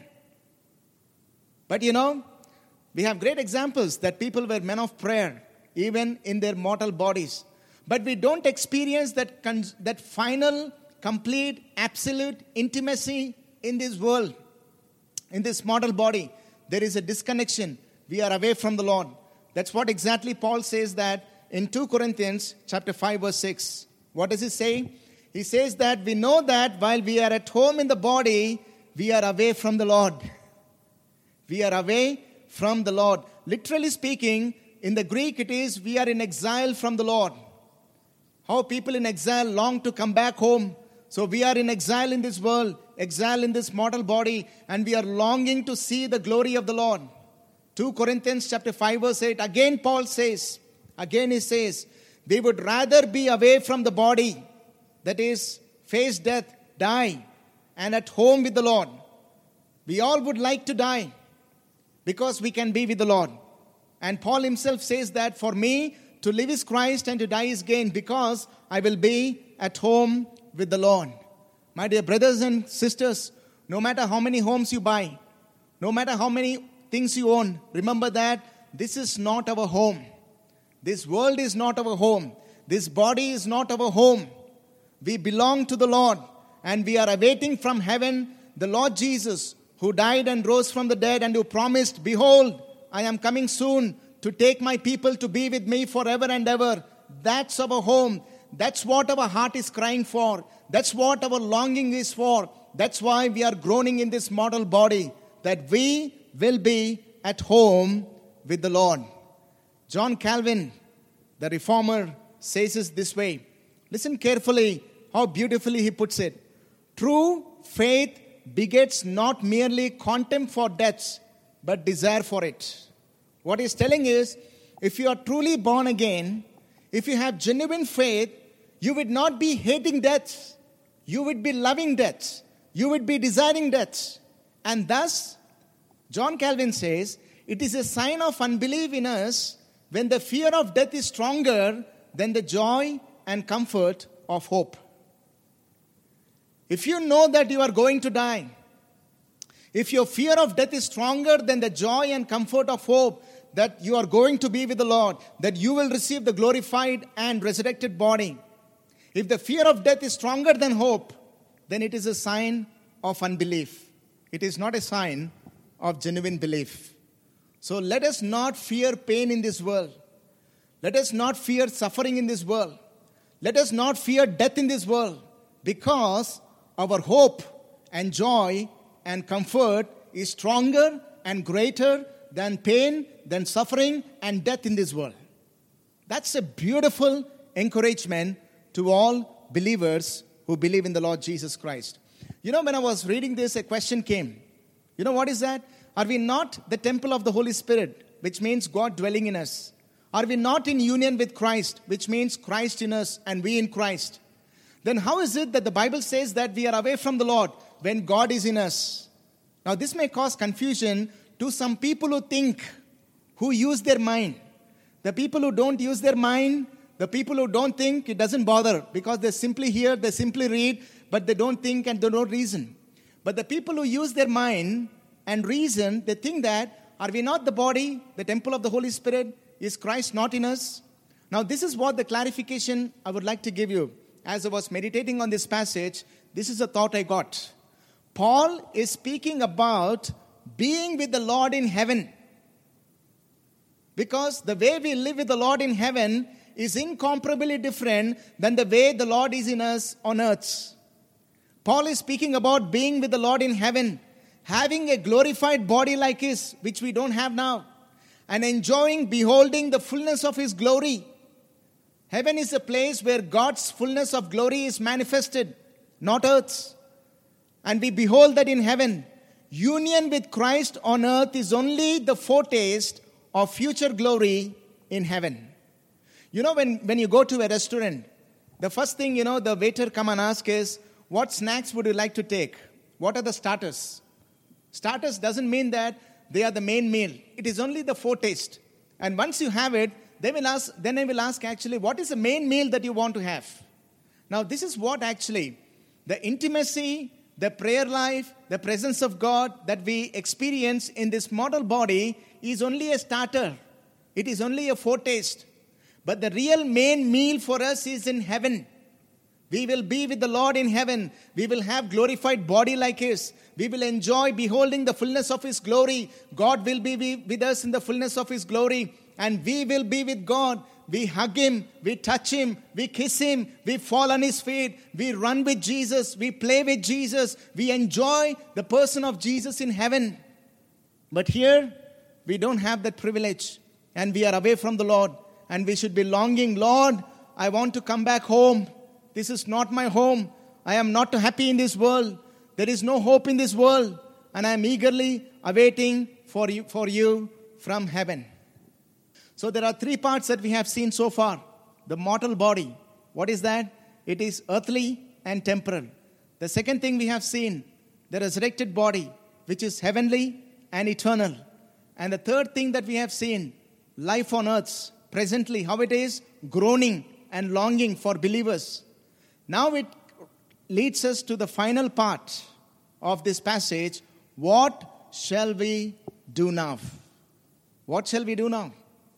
But you know, we have great examples that people were men of prayer, even in their mortal bodies. But we don't experience that, con- that final, complete, absolute intimacy in this world, in this mortal body. There is a disconnection. We are away from the Lord. That's what exactly Paul says that in Second Corinthians chapter five verse six. What does he say? He says that we know that while we are at home in the body, we are away from the Lord. We are away from the Lord. Literally speaking, in the Greek it is, we are in exile from the Lord. How people in exile long to come back home. So we are in exile in this world, exile in this mortal body, and we are longing to see the glory of the Lord. Second Corinthians chapter five verse eight, again Paul says, again he says, they would rather be away from the body, that is, face death, die, and at home with the Lord. We all would like to die because we can be with the Lord. And Paul himself says that for me, to live is Christ and to die is gain, because I will be at home with the Lord. My dear brothers and sisters, no matter how many homes you buy, no matter how many things you own, remember that this is not our home. This world is not our home. This body is not our home. We belong to the Lord, and we are awaiting from heaven the Lord Jesus, who died and rose from the dead, and who promised, behold, I am coming soon to take my people to be with me forever and ever. That's our home. That's what our heart is crying for. That's what our longing is for. That's why we are groaning in this mortal body, that we will be at home with the Lord. John Calvin, the reformer, says it this way. Listen carefully how beautifully he puts it. True faith begets not merely contempt for death, but desire for it. What he's telling is, if you are truly born again, if you have genuine faith, you would not be hating death. You would be loving death. You would be desiring death. And thus, John Calvin says, it is a sign of unbelief in us when the fear of death is stronger than the joy and comfort of hope. If you know that you are going to die, if your fear of death is stronger than the joy and comfort of hope that you are going to be with the Lord, that you will receive the glorified and resurrected body, if the fear of death is stronger than hope, then it is a sign of unbelief. It is not a sign of genuine belief. So let us not fear pain in this world. Let us not fear suffering in this world. Let us not fear death in this world, because our hope and joy and comfort is stronger and greater than pain, than suffering and death in this world. That's a beautiful encouragement to all believers who believe in the Lord Jesus Christ. You know, when I was reading this, a question came. You know what is that? Are we not the temple of the Holy Spirit, which means God dwelling in us? Are we not in union with Christ, which means Christ in us and we in Christ? Then how is it that the Bible says that we are away from the Lord when God is in us? Now this may cause confusion to some people who think, who use their mind. The people who don't use their mind, the people who don't think, it doesn't bother, because they simply hear, they simply read, but they don't think and they don't reason. But the people who use their mind and reason, they think that, are we not the body, the temple of the Holy Spirit? Is Christ not in us? Now this is what the clarification I would like to give you. As I was meditating on this passage, this is a thought I got. Paul is speaking about being with the Lord in heaven. Because the way we live with the Lord in heaven is incomparably different than the way the Lord is in us on earth. Paul is speaking about being with the Lord in heaven, having a glorified body like his, which we don't have now, and enjoying, beholding the fullness of his glory. Heaven is a place where God's fullness of glory is manifested, not earth. And we behold that in heaven. Union with Christ on earth is only the foretaste of future glory in heaven. You know, when, when you go to a restaurant, the first thing, you know, the waiter come and ask is, what snacks would you like to take? What are the starters? Starters doesn't mean that they are the main meal. It is only the foretaste. And once you have it, they will ask, then I will ask actually, what is the main meal that you want to have? Now, this is what actually, the intimacy, the prayer life, the presence of God that we experience in this mortal body is only a starter. It is only a foretaste. But the real main meal for us is in heaven. We will be with the Lord in heaven. We will have glorified body like his. We will enjoy beholding the fullness of his glory. God will be with us in the fullness of his glory. and we will be with God. We hug Him, we touch Him, we kiss Him, we fall on His feet, we run with Jesus, we play with Jesus, we enjoy the person of Jesus in heaven. But here, we don't have that privilege, and we are away from the Lord, and we should be longing, Lord, I want to come back home. This is not my home. I am not happy in this world. There is no hope in this world, and I am eagerly awaiting for you, for you from heaven. So there are three parts that we have seen so far. The mortal body. What is that? It is earthly and temporal. The second thing we have seen, the resurrected body, which is heavenly and eternal. And the third thing that we have seen, life on earth, presently, how it is groaning and longing for believers. Now it leads us to the final part of this passage. What shall we do now? What shall we do now?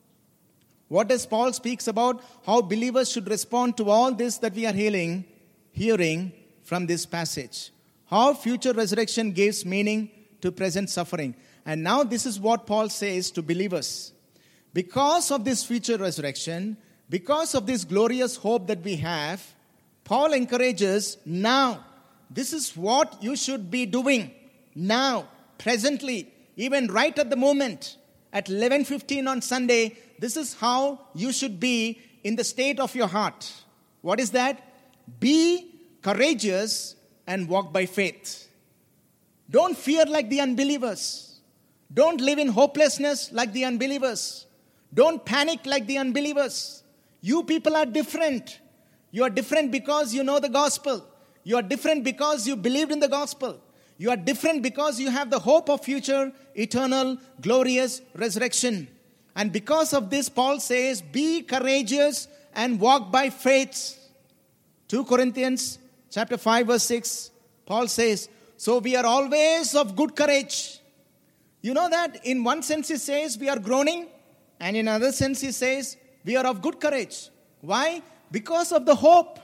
What does Paul speaks about how believers should respond to all this that we are hearing, hearing from this passage? How future resurrection gives meaning to present suffering. And now this is what Paul says to believers. Because of this future resurrection, because of this glorious hope that we have, Paul encourages now. This is what you should be doing now, presently, even right at the moment. At eleven fifteen on Sunday, this is how you should be in the state of your heart. What is that? Be courageous and walk by faith. Don't fear like the unbelievers. Don't live in hopelessness like the unbelievers. Don't panic like the unbelievers. You people are different. You are different because you know the gospel. You are different because you believed in the gospel. You are different because you have the hope of future, eternal, glorious resurrection. And because of this, Paul says, be courageous and walk by faith. Second Corinthians chapter five, verse six, Paul says, so we are always of good courage. You know that in one sense he says we are groaning, and in another sense he says we are of good courage. Why? Because of the hope.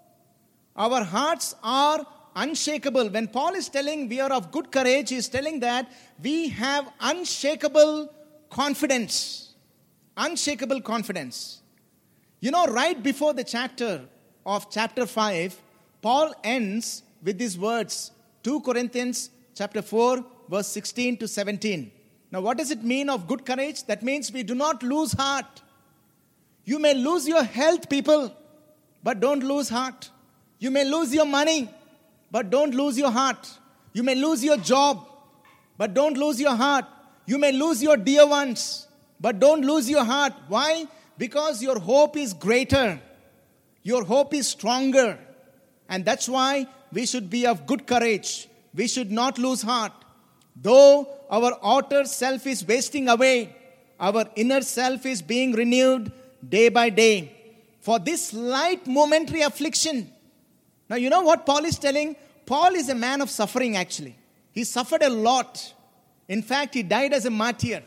Our hearts are unshakable. When Paul is telling we are of good courage, he is telling that we have unshakable confidence. Unshakable confidence. You know, right before the chapter of chapter five, Paul ends with these words, Second Corinthians chapter four, verse sixteen to seventeen. Now, what does it mean of good courage? That means we do not lose heart. You may lose your health, people, but don't lose heart. You may lose your money, but don't lose your heart. You may lose your job, but don't lose your heart. You may lose your dear ones, but don't lose your heart. Why? Because your hope is greater. Your hope is stronger. And that's why we should be of good courage. We should not lose heart. Though our outer self is wasting away, our inner self is being renewed day by day. For this light momentary affliction. Now, you know what Paul is telling? Paul is a man of suffering, actually. He suffered a lot. In fact, he died as a martyr.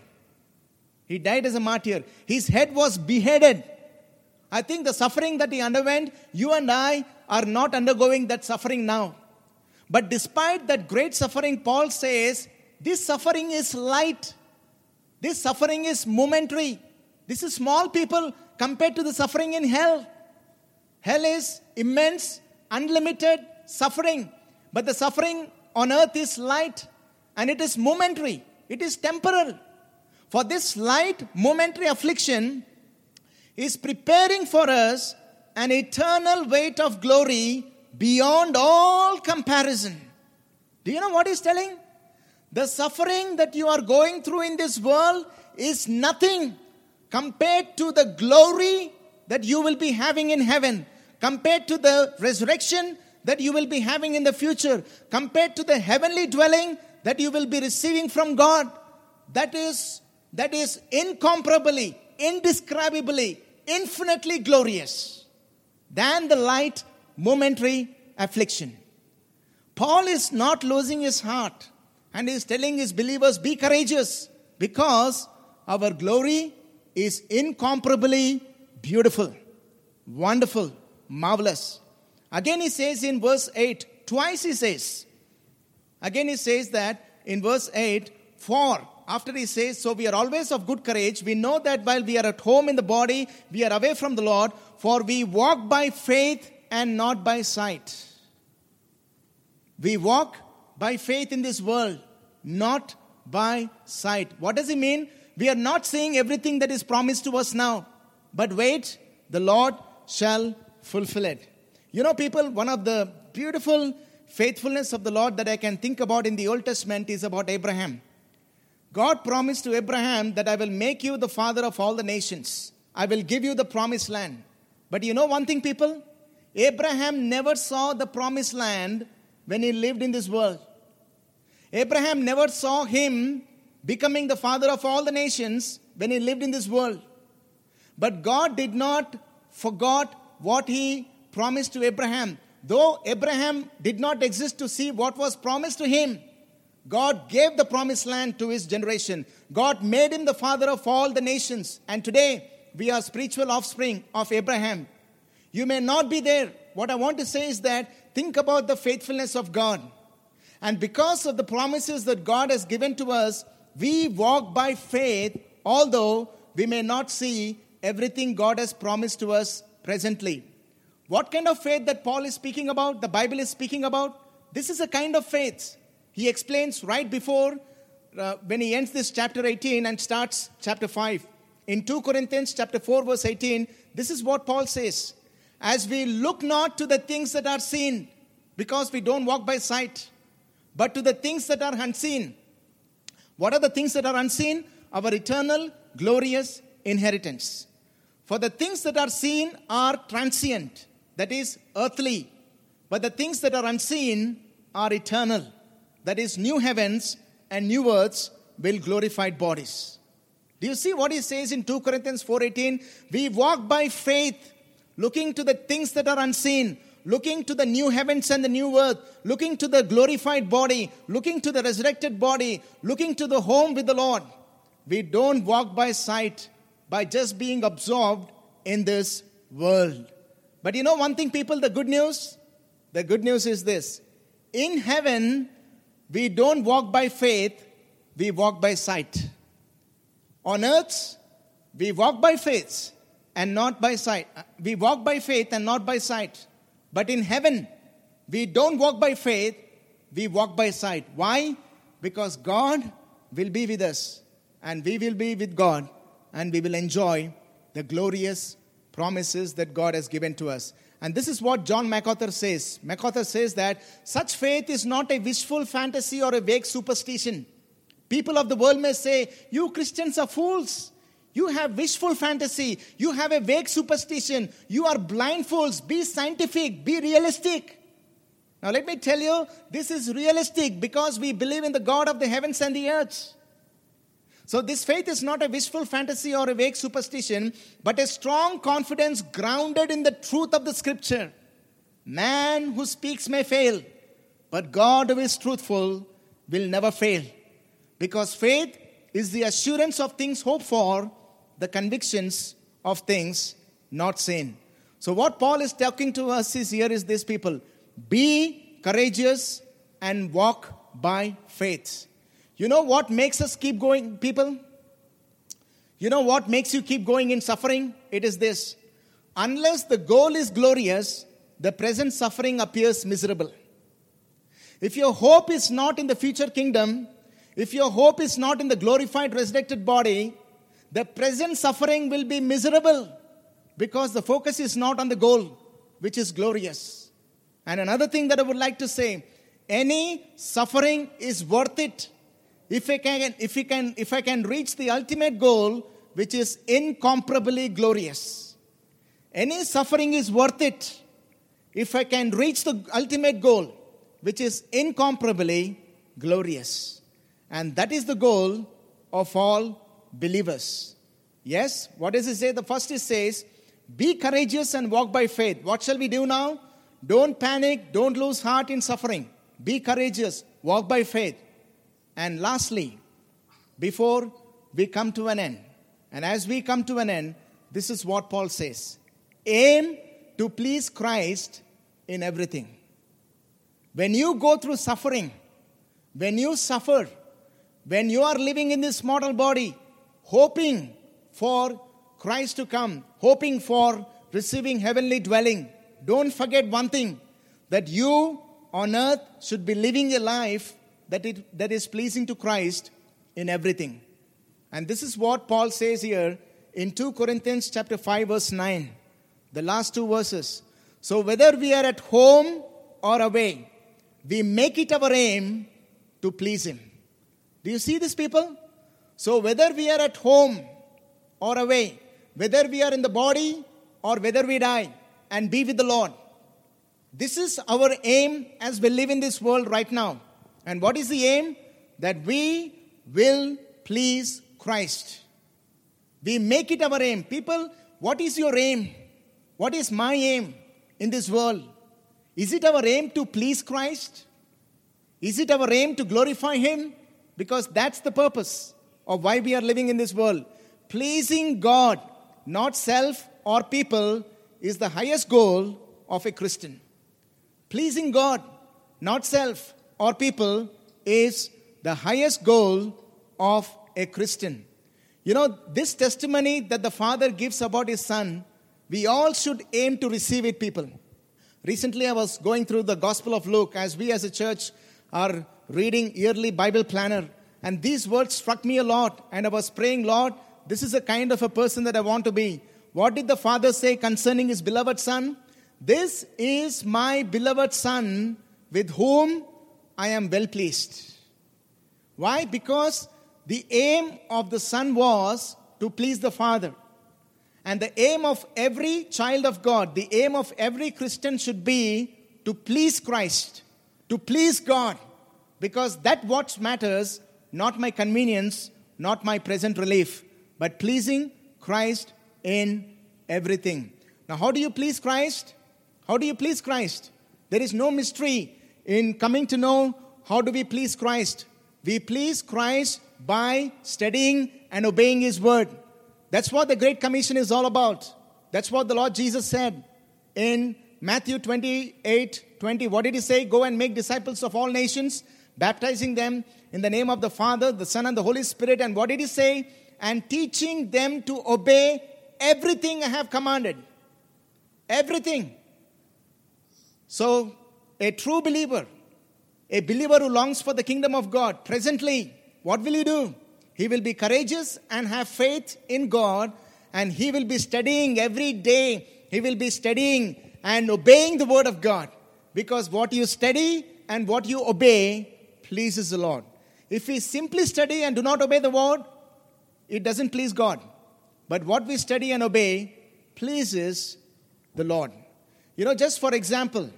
He died as a martyr. His head was beheaded. I think the suffering that he underwent, you and I are not undergoing that suffering now. But despite that great suffering, Paul says, this suffering is light. This suffering is momentary. This is small, people, compared to the suffering in hell. Hell is immense, unlimited suffering. But the suffering on earth is light, and it is momentary. It is temporal. For this light, momentary affliction is preparing for us an eternal weight of glory beyond all comparison. Do you know what he's telling? The suffering that you are going through in this world is nothing compared to the glory that you will be having in heaven, compared to the resurrection that you will be having in the future, compared to the heavenly dwelling that you will be receiving from God. That is, that is incomparably, indescribably, infinitely glorious than the light momentary affliction. Paul is not losing his heart, and he is telling his believers, be courageous, because our glory is incomparably beautiful, wonderful, marvelous. Again he says in verse eight, twice he says, again he says that in verse eight, for after he says, so we are always of good courage. We know that while we are at home in the body, we are away from the Lord, for we walk by faith and not by sight. We walk by faith in this world, not by sight. What does he mean? We are not seeing everything that is promised to us now. But wait, the Lord shall fulfill it. You know, people, one of the beautiful faithfulness of the Lord that I can think about in the Old Testament is about Abraham. God promised to Abraham that I will make you the father of all the nations. I will give you the promised land. But you know one thing, people? Abraham never saw the promised land when he lived in this world. Abraham never saw him becoming the father of all the nations when he lived in this world. But God did not forget what he promised to Abraham. Though Abraham did not exist to see what was promised to him, God gave the promised land to his generation. God made him the father of all the nations. And today, we are spiritual offspring of Abraham. You may not be there. What I want to say is that think about the faithfulness of God. And because of the promises that God has given to us, we walk by faith, although we may not see everything God has promised to us presently. What kind of faith that Paul is speaking about, the Bible is speaking about? This is a kind of faith. He explains right before, uh, when he ends this chapter eighteen and starts chapter five. In Second Corinthians chapter four verse eighteen, this is what Paul says. As we look not to the things that are seen, because we don't walk by sight, but to the things that are unseen. What are the things that are unseen? Our eternal, glorious inheritance. For the things that are seen are transient, that is earthly. But the things that are unseen are eternal, that is new heavens and new earths with glorified bodies. Do you see what he says in Second Corinthians four eighteen? We walk by faith, looking to the things that are unseen, looking to the new heavens and the new earth, looking to the glorified body, looking to the resurrected body, looking to the home with the Lord. We don't walk by sight, by just being absorbed in this world. But you know one thing, people, the good news? The good news is this. In heaven, we don't walk by faith, we walk by sight. On earth, we walk by faith and not by sight. We walk by faith and not by sight. But in heaven, we don't walk by faith, we walk by sight. Why? Because God will be with us, and we will be with God, and we will enjoy the glorious promises that God has given to us. And this is what John MacArthur says. MacArthur says that such faith is not a wishful fantasy or a vague superstition. People of the world may say, you Christians are fools. You have wishful fantasy. You have a vague superstition. You are blind fools. Be scientific. Be realistic. Now let me tell you, this is realistic because we believe in the God of the heavens and the earth. So this faith is not a wishful fantasy or a vague superstition, but a strong confidence grounded in the truth of the Scripture. Man who speaks may fail, but God who is truthful will never fail. Because faith is the assurance of things hoped for, the convictions of things not seen. So what Paul is talking to us is here is this, people. Be courageous and walk by faith. You know what makes us keep going, people? You know what makes you keep going in suffering? It is this. Unless the goal is glorious, the present suffering appears miserable. If your hope is not in the future kingdom, if your hope is not in the glorified resurrected body, the present suffering will be miserable because the focus is not on the goal, which is glorious. And another thing that I would like to say, any suffering is worth it if I can, if I can, if I can reach the ultimate goal, which is incomparably glorious. Any suffering is worth it if I can reach the ultimate goal, which is incomparably glorious. And that is the goal of all believers. Yes, what does it say? The first it says, be courageous and walk by faith. What shall we do now? Don't panic, don't lose heart in suffering. Be courageous, walk by faith. And lastly, before we come to an end, and as we come to an end, this is what Paul says. Aim to please Christ in everything. When you go through suffering, when you suffer, when you are living in this mortal body, hoping for Christ to come, hoping for receiving heavenly dwelling, don't forget one thing, that you on earth should be living a life that it, that is pleasing to Christ in everything. And this is what Paul says here in Second Corinthians chapter five verse nine, the last two verses. So whether we are at home or away, we make it our aim to please Him. Do you see this, people? So whether we are at home or away, whether we are in the body or whether we die and be with the Lord, this is our aim as we live in this world right now. And what is the aim? That we will please Christ. We make it our aim. People, what is your aim? What is my aim in this world? Is it our aim to please Christ? Is it our aim to glorify Him? Because that's the purpose of why we are living in this world. Pleasing God, not self or people, is the highest goal of a Christian. Pleasing God, not self or people, is the highest goal of a Christian. You know, this testimony that the Father gives about His Son, we all should aim to receive it, people. Recently, I was going through the Gospel of Luke as we as a church are reading yearly Bible planner. And these words struck me a lot. And I was praying, Lord, this is the kind of a person that I want to be. What did the Father say concerning His beloved Son? This is my beloved Son with whom I am well pleased. Why? Because the aim of the Son was to please the Father. And the aim of every child of God, the aim of every Christian should be to please Christ, to please God. Because that's what matters, not my convenience, not my present relief, but pleasing Christ in everything. Now, how do you please Christ? How do you please Christ? There is no mystery in coming to know how do we please Christ. We please Christ by studying and obeying His word. That's what the Great Commission is all about. That's what the Lord Jesus said in Matthew twenty-eight twenty. What did He say? Go and make disciples of all nations, baptizing them in the name of the Father, the Son, and the Holy Spirit. And what did He say? And teaching them to obey everything I have commanded. Everything. So, a true believer, a believer who longs for the kingdom of God, presently, what will he do? He will be courageous and have faith in God, and he will be studying every day. He will be studying and obeying the word of God, because what you study and what you obey pleases the Lord. If we simply study and do not obey the word, it doesn't please God. But what we study and obey pleases the Lord. You know, just for example,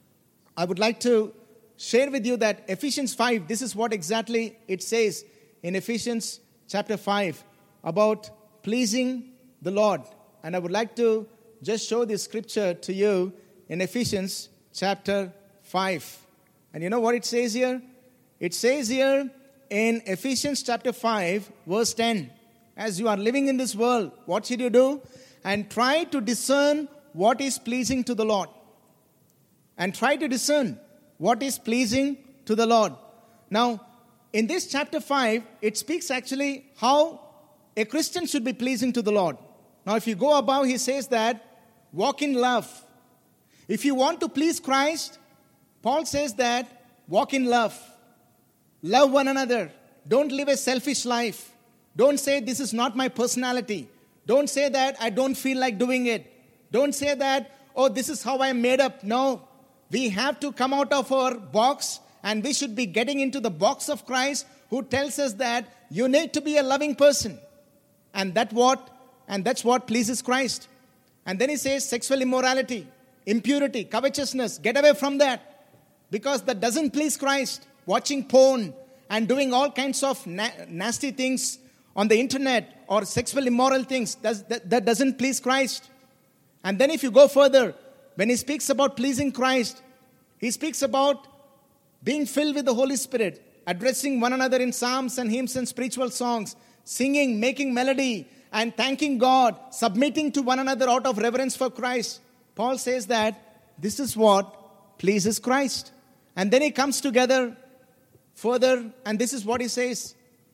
I would like to share with you that Ephesians five, this is what exactly it says in Ephesians chapter five about pleasing the Lord. And I would like to just show this scripture to you in Ephesians chapter five. And you know what it says here? It says here in Ephesians chapter five, verse ten, as you are living in this world, what should you do? And try to discern what is pleasing to the Lord. And try to discern what is pleasing to the Lord. Now, in this chapter five, it speaks actually how a Christian should be pleasing to the Lord. Now, if you go above, he says that walk in love. If you want to please Christ, Paul says that walk in love. Love one another. Don't live a selfish life. Don't say this is not my personality. Don't say that I don't feel like doing it. Don't say that, oh, this is how I'm made up. No. We have to come out of our box, and we should be getting into the box of Christ, who tells us that you need to be a loving person. And that what and that's what pleases Christ. And then he says sexual immorality, impurity, covetousness, get away from that, because that doesn't please Christ. Watching porn and doing all kinds of na- nasty things on the internet or sexual immoral things, does, that, that doesn't please Christ. And then if you go further, when he speaks about pleasing Christ, he speaks about being filled with the Holy Spirit, addressing one another in psalms and hymns and spiritual songs, singing, making melody, and thanking God, submitting to one another out of reverence for Christ. Paul says that this is what pleases Christ. And then he comes together further, and this is what he says.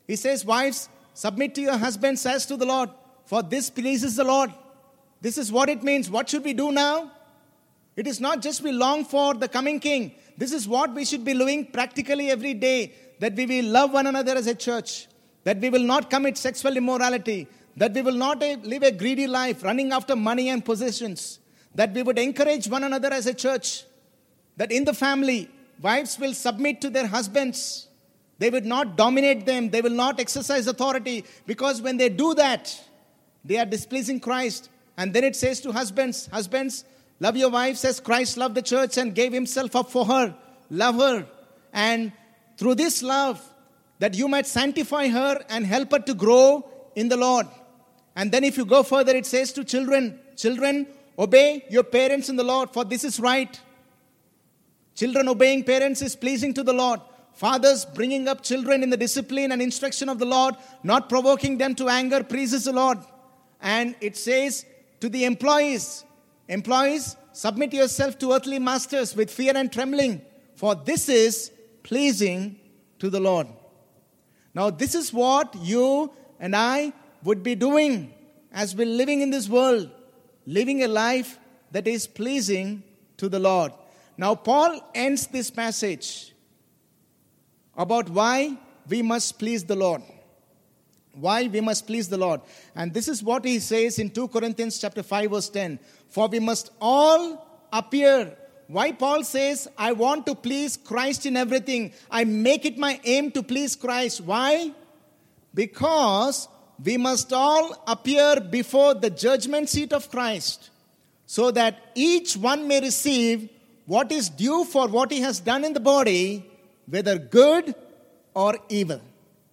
He says, wives, submit to your husbands as to the Lord, for this pleases the Lord. This is what it means. What should we do now? It is not just we long for the coming king. This is what we should be doing practically every day, that we will love one another as a church, that we will not commit sexual immorality, that we will not live a greedy life running after money and possessions, that we would encourage one another as a church, that in the family, wives will submit to their husbands. They would not dominate them. They will not exercise authority, because when they do that, they are displeasing Christ. And then it says to husbands, husbands, love your wives as Christ loved the church and gave himself up for her. Love her. And through this love, that you might sanctify her and help her to grow in the Lord. And then if you go further, it says to children, children, obey your parents in the Lord, for this is right. Children obeying parents is pleasing to the Lord. Fathers bringing up children in the discipline and instruction of the Lord, not provoking them to anger, pleases the Lord. And it says to the employees, employees, submit yourself to earthly masters with fear and trembling, for this is pleasing to the Lord. Now, this is what you and I would be doing as we're living in this world, living a life that is pleasing to the Lord. Now, Paul ends this passage about why we must please the Lord. Why we must please the Lord. And this is what he says in Second Corinthians chapter five verse ten. For we must all appear. Why Paul says, I want to please Christ in everything. I make it my aim to please Christ. Why? Because we must all appear before the judgment seat of Christ, so that each one may receive what is due for what he has done in the body, whether good or evil.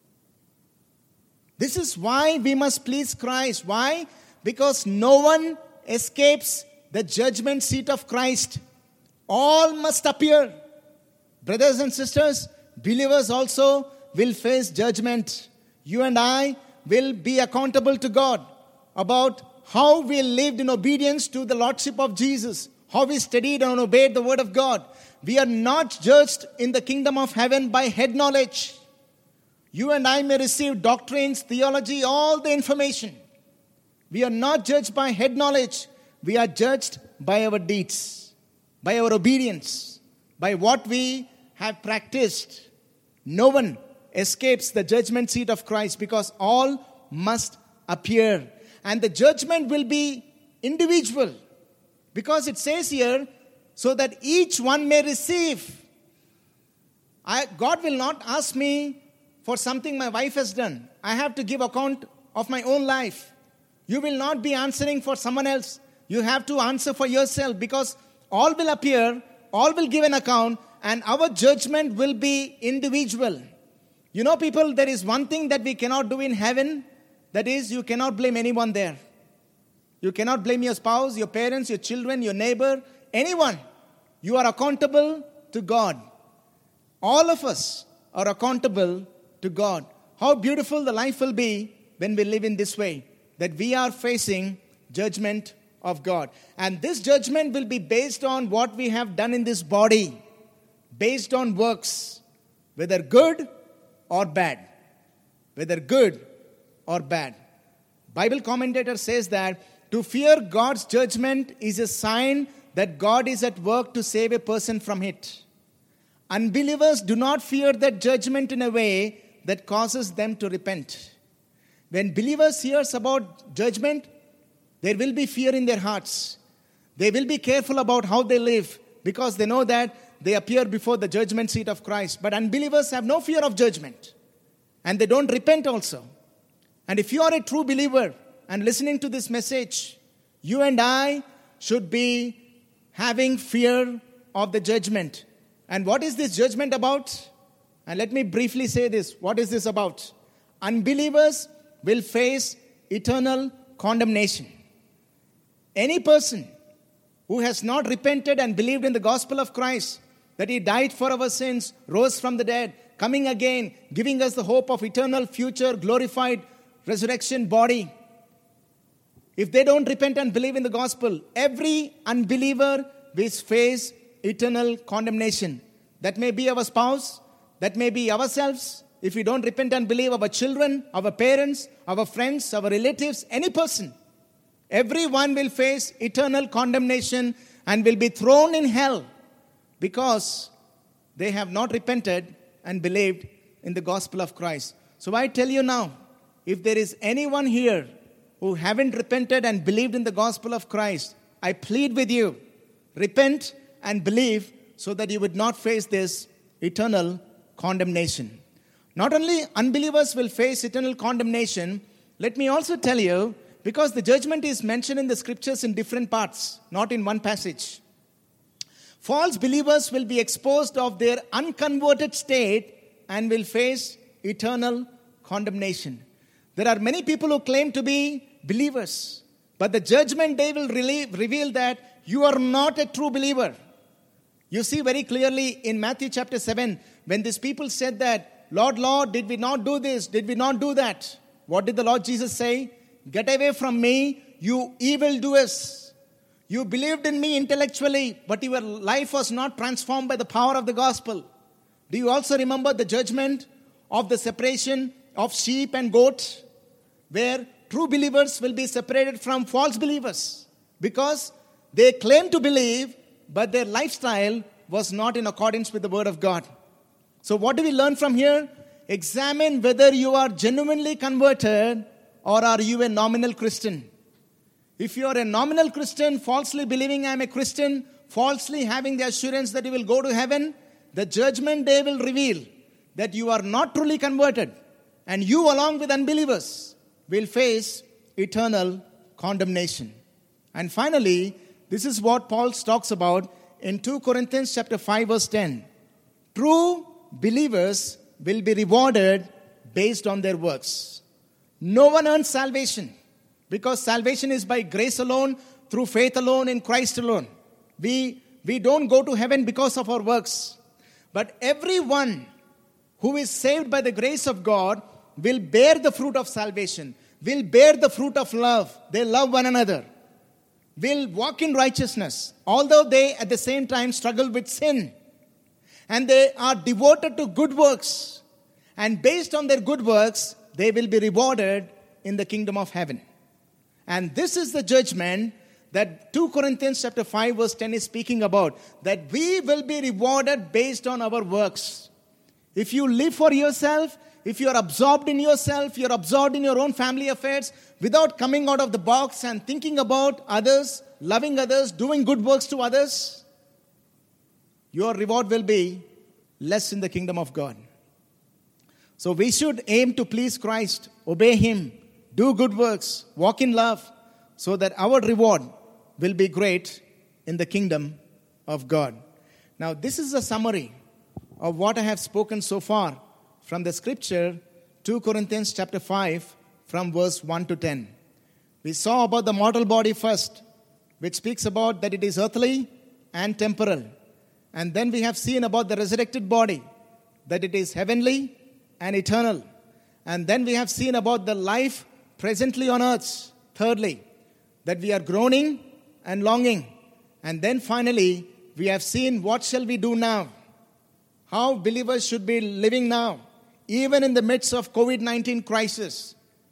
This is why we must please Christ. Why? Because no one escapes the judgment seat of Christ. All must appear. Brothers and sisters, believers also will face judgment. You and I will be accountable to God about how we lived in obedience to the Lordship of Jesus, how we studied and obeyed the Word of God. We are not judged in the kingdom of heaven by head knowledge. You and I may receive doctrines, theology, all the information. We are not judged by head knowledge. We are judged by our deeds, by our obedience, by what we have practiced. No one escapes the judgment seat of Christ, because all must appear. And the judgment will be individual, because it says here, so that each one may receive. I, God will not ask me for something my wife has done. I have to give account of my own life. You will not be answering for someone else. You have to answer for yourself, because all will appear, all will give an account, and our judgment will be individual. You know, people, there is one thing that we cannot do in heaven. That is, you cannot blame anyone there. You cannot blame your spouse, your parents, your children, your neighbor, anyone. You are accountable to God. All of us are accountable to God. How beautiful the life will be when we live in this way, that we are facing judgment of God. And this judgment will be based on what we have done in this body, based on works, whether good or bad. Whether good or bad. Bible commentator says that to fear God's judgment is a sign that God is at work to save a person from it. Unbelievers do not fear that judgment in a way that causes them to repent. When believers hear about judgment, there will be fear in their hearts. They will be careful about how they live, because they know that they appear before the judgment seat of Christ. But unbelievers have no fear of judgment, and they don't repent also. And if you are a true believer and listening to this message, you and I should be having fear of the judgment. And what is this judgment about? And let me briefly say this. What is this about? Unbelievers will face eternal condemnation. Any person who has not repented and believed in the gospel of Christ, that he died for our sins, rose from the dead, coming again, giving us the hope of eternal future, glorified resurrection body. If they don't repent and believe in the gospel, every unbeliever will face eternal condemnation. That may be our spouse, that may be ourselves, if we don't repent and believe, our children, our parents, our friends, our relatives, any person, everyone will face eternal condemnation and will be thrown in hell because they have not repented and believed in the gospel of Christ. So I tell you now, if there is anyone here who haven't repented and believed in the gospel of Christ, I plead with you, repent and believe so that you would not face this eternal condemnation. Not only unbelievers will face eternal condemnation, let me also tell you, because the judgment is mentioned in the scriptures in different parts, not in one passage. False believers will be exposed of their unconverted state and will face eternal condemnation. There are many people who claim to be believers, but the judgment day will reveal that you are not a true believer. You see very clearly in Matthew chapter seven, when these people said that, Lord, Lord, did we not do this? Did we not do that? What did the Lord Jesus say? Get away from me, you evildoers. You believed in me intellectually, but your life was not transformed by the power of the gospel. Do you also remember the judgment of the separation of sheep and goat, where true believers will be separated from false believers because they claim to believe, but their lifestyle was not in accordance with the word of God. So what do we learn from here? Examine whether you are genuinely converted or are you a nominal Christian. If you are a nominal Christian, falsely believing I am a Christian, falsely having the assurance that you will go to heaven, the judgment day will reveal that you are not truly converted, and you along with unbelievers will face eternal condemnation. And finally, this is what Paul talks about in Second Corinthians chapter five verse ten. True believers will be rewarded based on their works. No one earns salvation because salvation is by grace alone, through faith alone, in Christ alone. We, we don't go to heaven because of our works. But everyone who is saved by the grace of God will bear the fruit of salvation, will bear the fruit of love. They love one another, will walk in righteousness, although they at the same time struggle with sin. And they are devoted to good works. And based on their good works, they will be rewarded in the kingdom of heaven. And this is the judgment that Second Corinthians chapter five verse ten is speaking about. That we will be rewarded based on our works. If you live for yourself, if you are absorbed in yourself, you are absorbed in your own family affairs, without coming out of the box and thinking about others, loving others, doing good works to others, your reward will be less in the kingdom of God. So we should aim to please Christ, obey Him, do good works, walk in love, so that our reward will be great in the kingdom of God. Now, this is a summary of what I have spoken so far from the scripture, Second Corinthians chapter five, from verse one to ten. We saw about the mortal body first, which speaks about that it is earthly and temporal. And then we have seen about the resurrected body, that it is heavenly and eternal. And then we have seen about the life presently on earth, thirdly, that we are groaning and longing. And then finally, we have seen what shall we do now, how believers should be living now, even in the midst of covid nineteen crisis.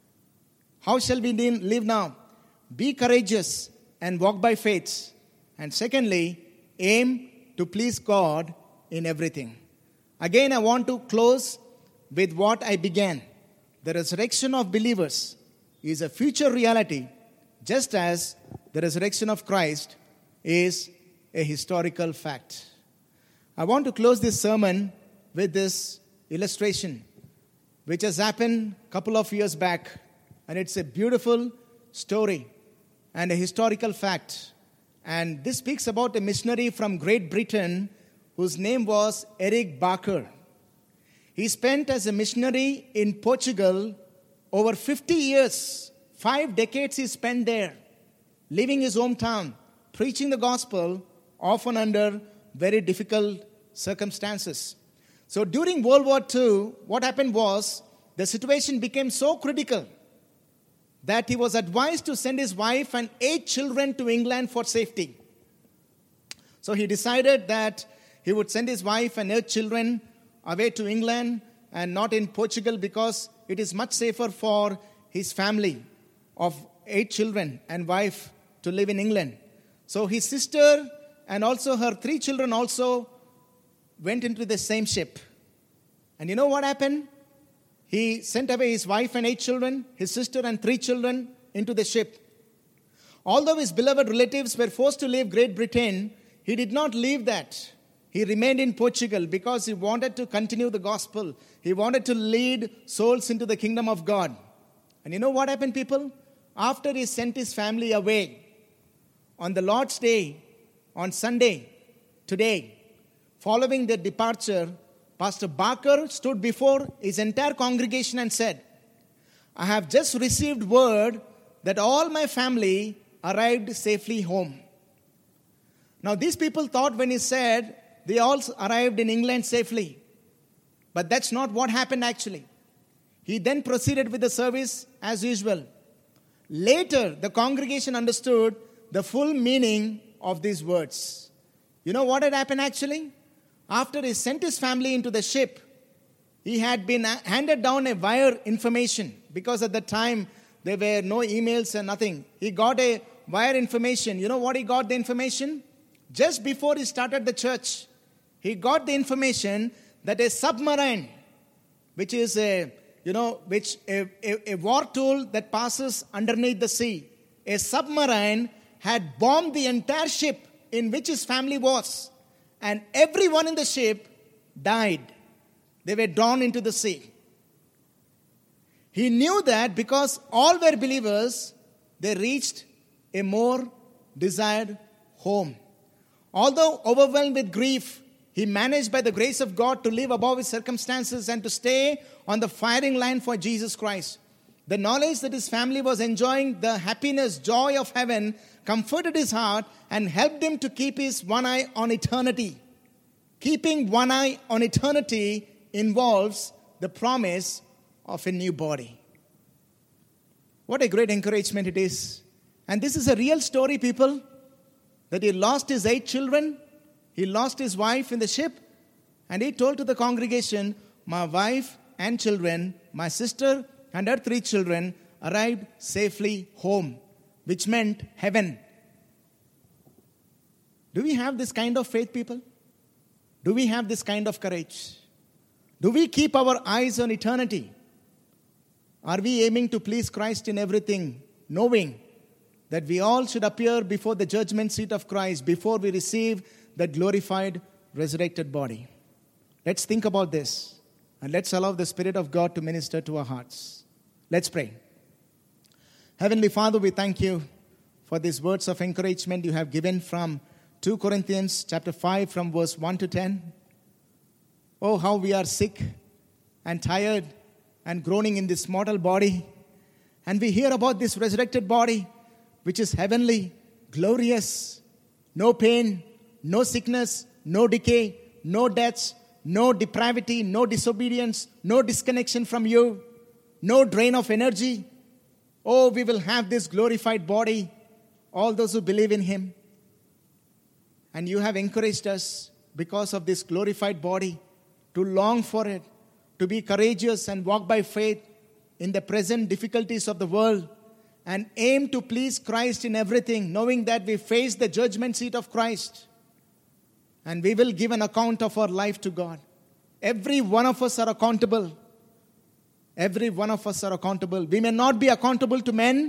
How shall we live now? Be courageous and walk by faith. And secondly, aim to please God in everything. Again, I want to close with what I began. The resurrection of believers is a future reality, just as the resurrection of Christ is a historical fact. I want to close this sermon with this illustration, which has happened a couple of years back. And it's a beautiful story and a historical fact. And this speaks about a missionary from Great Britain whose name was Eric Barker. He spent as a missionary in Portugal over fifty years. Five decades he spent there, leaving his hometown, preaching the gospel, often under very difficult circumstances. So during World War Two, what happened was the situation became so critical that he was advised to send his wife and eight children to England for safety. So he decided that he would send his wife and eight children away to England, and not in Portugal because it is much safer for his family of eight children and wife to live in England. So his sister and also her three children also went into the same ship. And you know what happened? He sent away his wife and eight children, his sister and three children into the ship. Although his beloved relatives were forced to leave Great Britain, he did not leave that. He remained in Portugal because he wanted to continue the gospel. He wanted to lead souls into the kingdom of God. And you know what happened, people? After he sent his family away, on the Lord's Day, on Sunday, today, following their departure, Pastor Barker stood before his entire congregation and said, I have just received word that all my family arrived safely home. Now these people thought when he said they all arrived in England safely. But that's not what happened actually. He then proceeded with the service as usual. Later, the congregation understood the full meaning of these words. You know what had happened actually? After he sent his family into the ship, he had been handed down a wire information because at the time there were no emails and nothing. He got a wire information. You know what he got the information? Just before he started the church, he got the information that a submarine, which is a, you know, which a, a, a war tool that passes underneath the sea, a submarine had bombed the entire ship in which his family was. And everyone in the ship died. They were drawn into the sea. He knew that because all were believers, they reached a more desired home. Although overwhelmed with grief, he managed by the grace of God to live above his circumstances and to stay on the firing line for Jesus Christ. The knowledge that his family was enjoying the happiness, joy of heaven comforted his heart and helped him to keep his one eye on eternity. Keeping one eye on eternity involves the promise of a new body. What a great encouragement it is. And this is a real story, people, that he lost his eight children, he lost his wife in the ship, and he told to the congregation, my wife and children, my sister and her three children arrived safely home, which meant heaven. Do we have this kind of faith, people? Do we have this kind of courage? Do we keep our eyes on eternity? Are we aiming to please Christ in everything, knowing that we all should appear before the judgment seat of Christ before we receive that glorified, resurrected body? Let's think about this, and let's allow the Spirit of God to minister to our hearts. Let's pray. Heavenly Father, we thank you for these words of encouragement you have given from Second Corinthians chapter five from verse one to ten. Oh, how we are sick and tired and groaning in this mortal body. And we hear about this resurrected body, which is heavenly, glorious, no pain, no sickness, no decay, no deaths, no depravity, no disobedience, no disconnection from you, no drain of energy. Oh, we will have this glorified body, all those who believe in him. And you have encouraged us because of this glorified body to long for it, to be courageous and walk by faith in the present difficulties of the world and aim to please Christ in everything, knowing that we face the judgment seat of Christ and we will give an account of our life to God. Every one of us are accountable. Every one of us are accountable. We may not be accountable to men,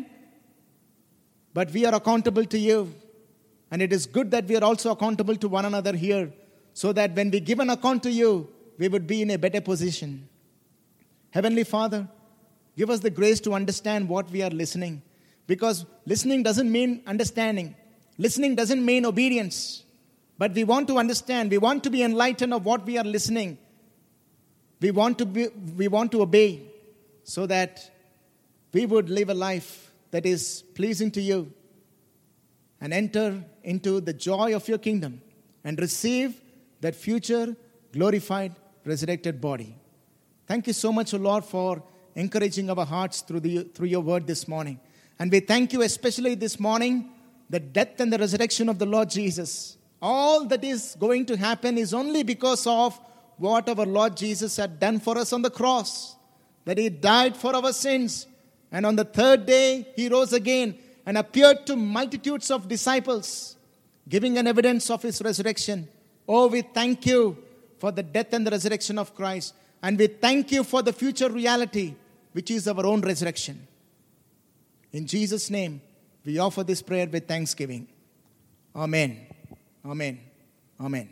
but we are accountable to you. And it is good that we are also accountable to one another here, so that when we give an account to you, we would be in a better position. Heavenly Father, give us the grace to understand what we are listening. Because listening doesn't mean understanding. Listening doesn't mean obedience. But we want to understand. We want to be enlightened of what we are listening. We want to be, we want to obey so that we would live a life that is pleasing to you and enter into the joy of your kingdom and receive that future glorified, resurrected body. Thank you so much, O Lord, for encouraging our hearts through the through your word this morning. And we thank you especially this morning, the death and the resurrection of the Lord Jesus. All that is going to happen is only because of what our Lord Jesus had done for us on the cross, that He died for our sins, and on the third day He rose again and appeared to multitudes of disciples, giving an evidence of His resurrection. Oh, we thank You for the death and the resurrection of Christ, and we thank You for the future reality, which is our own resurrection. In Jesus' name, we offer this prayer with thanksgiving. Amen. Amen. Amen.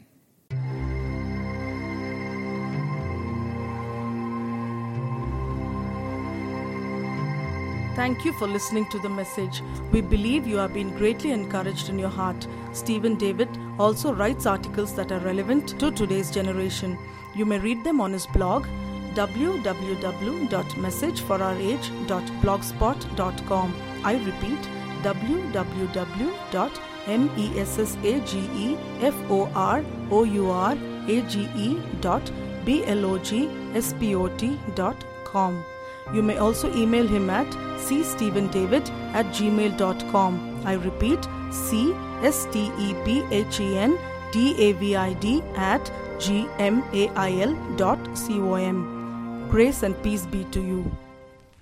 Thank you for listening to the message. We believe you have been greatly encouraged in your heart. Stephen David also writes articles that are relevant to today's generation. You may read them on his blog, w w w dot message for our age dot blogspot dot com. I repeat, w w w dot message dot blogspot dot com. You may also email him at c stephen david at gmail dot com. I repeat, c s t e p h e n d a v i d at gmail dot com. Grace and peace be to you.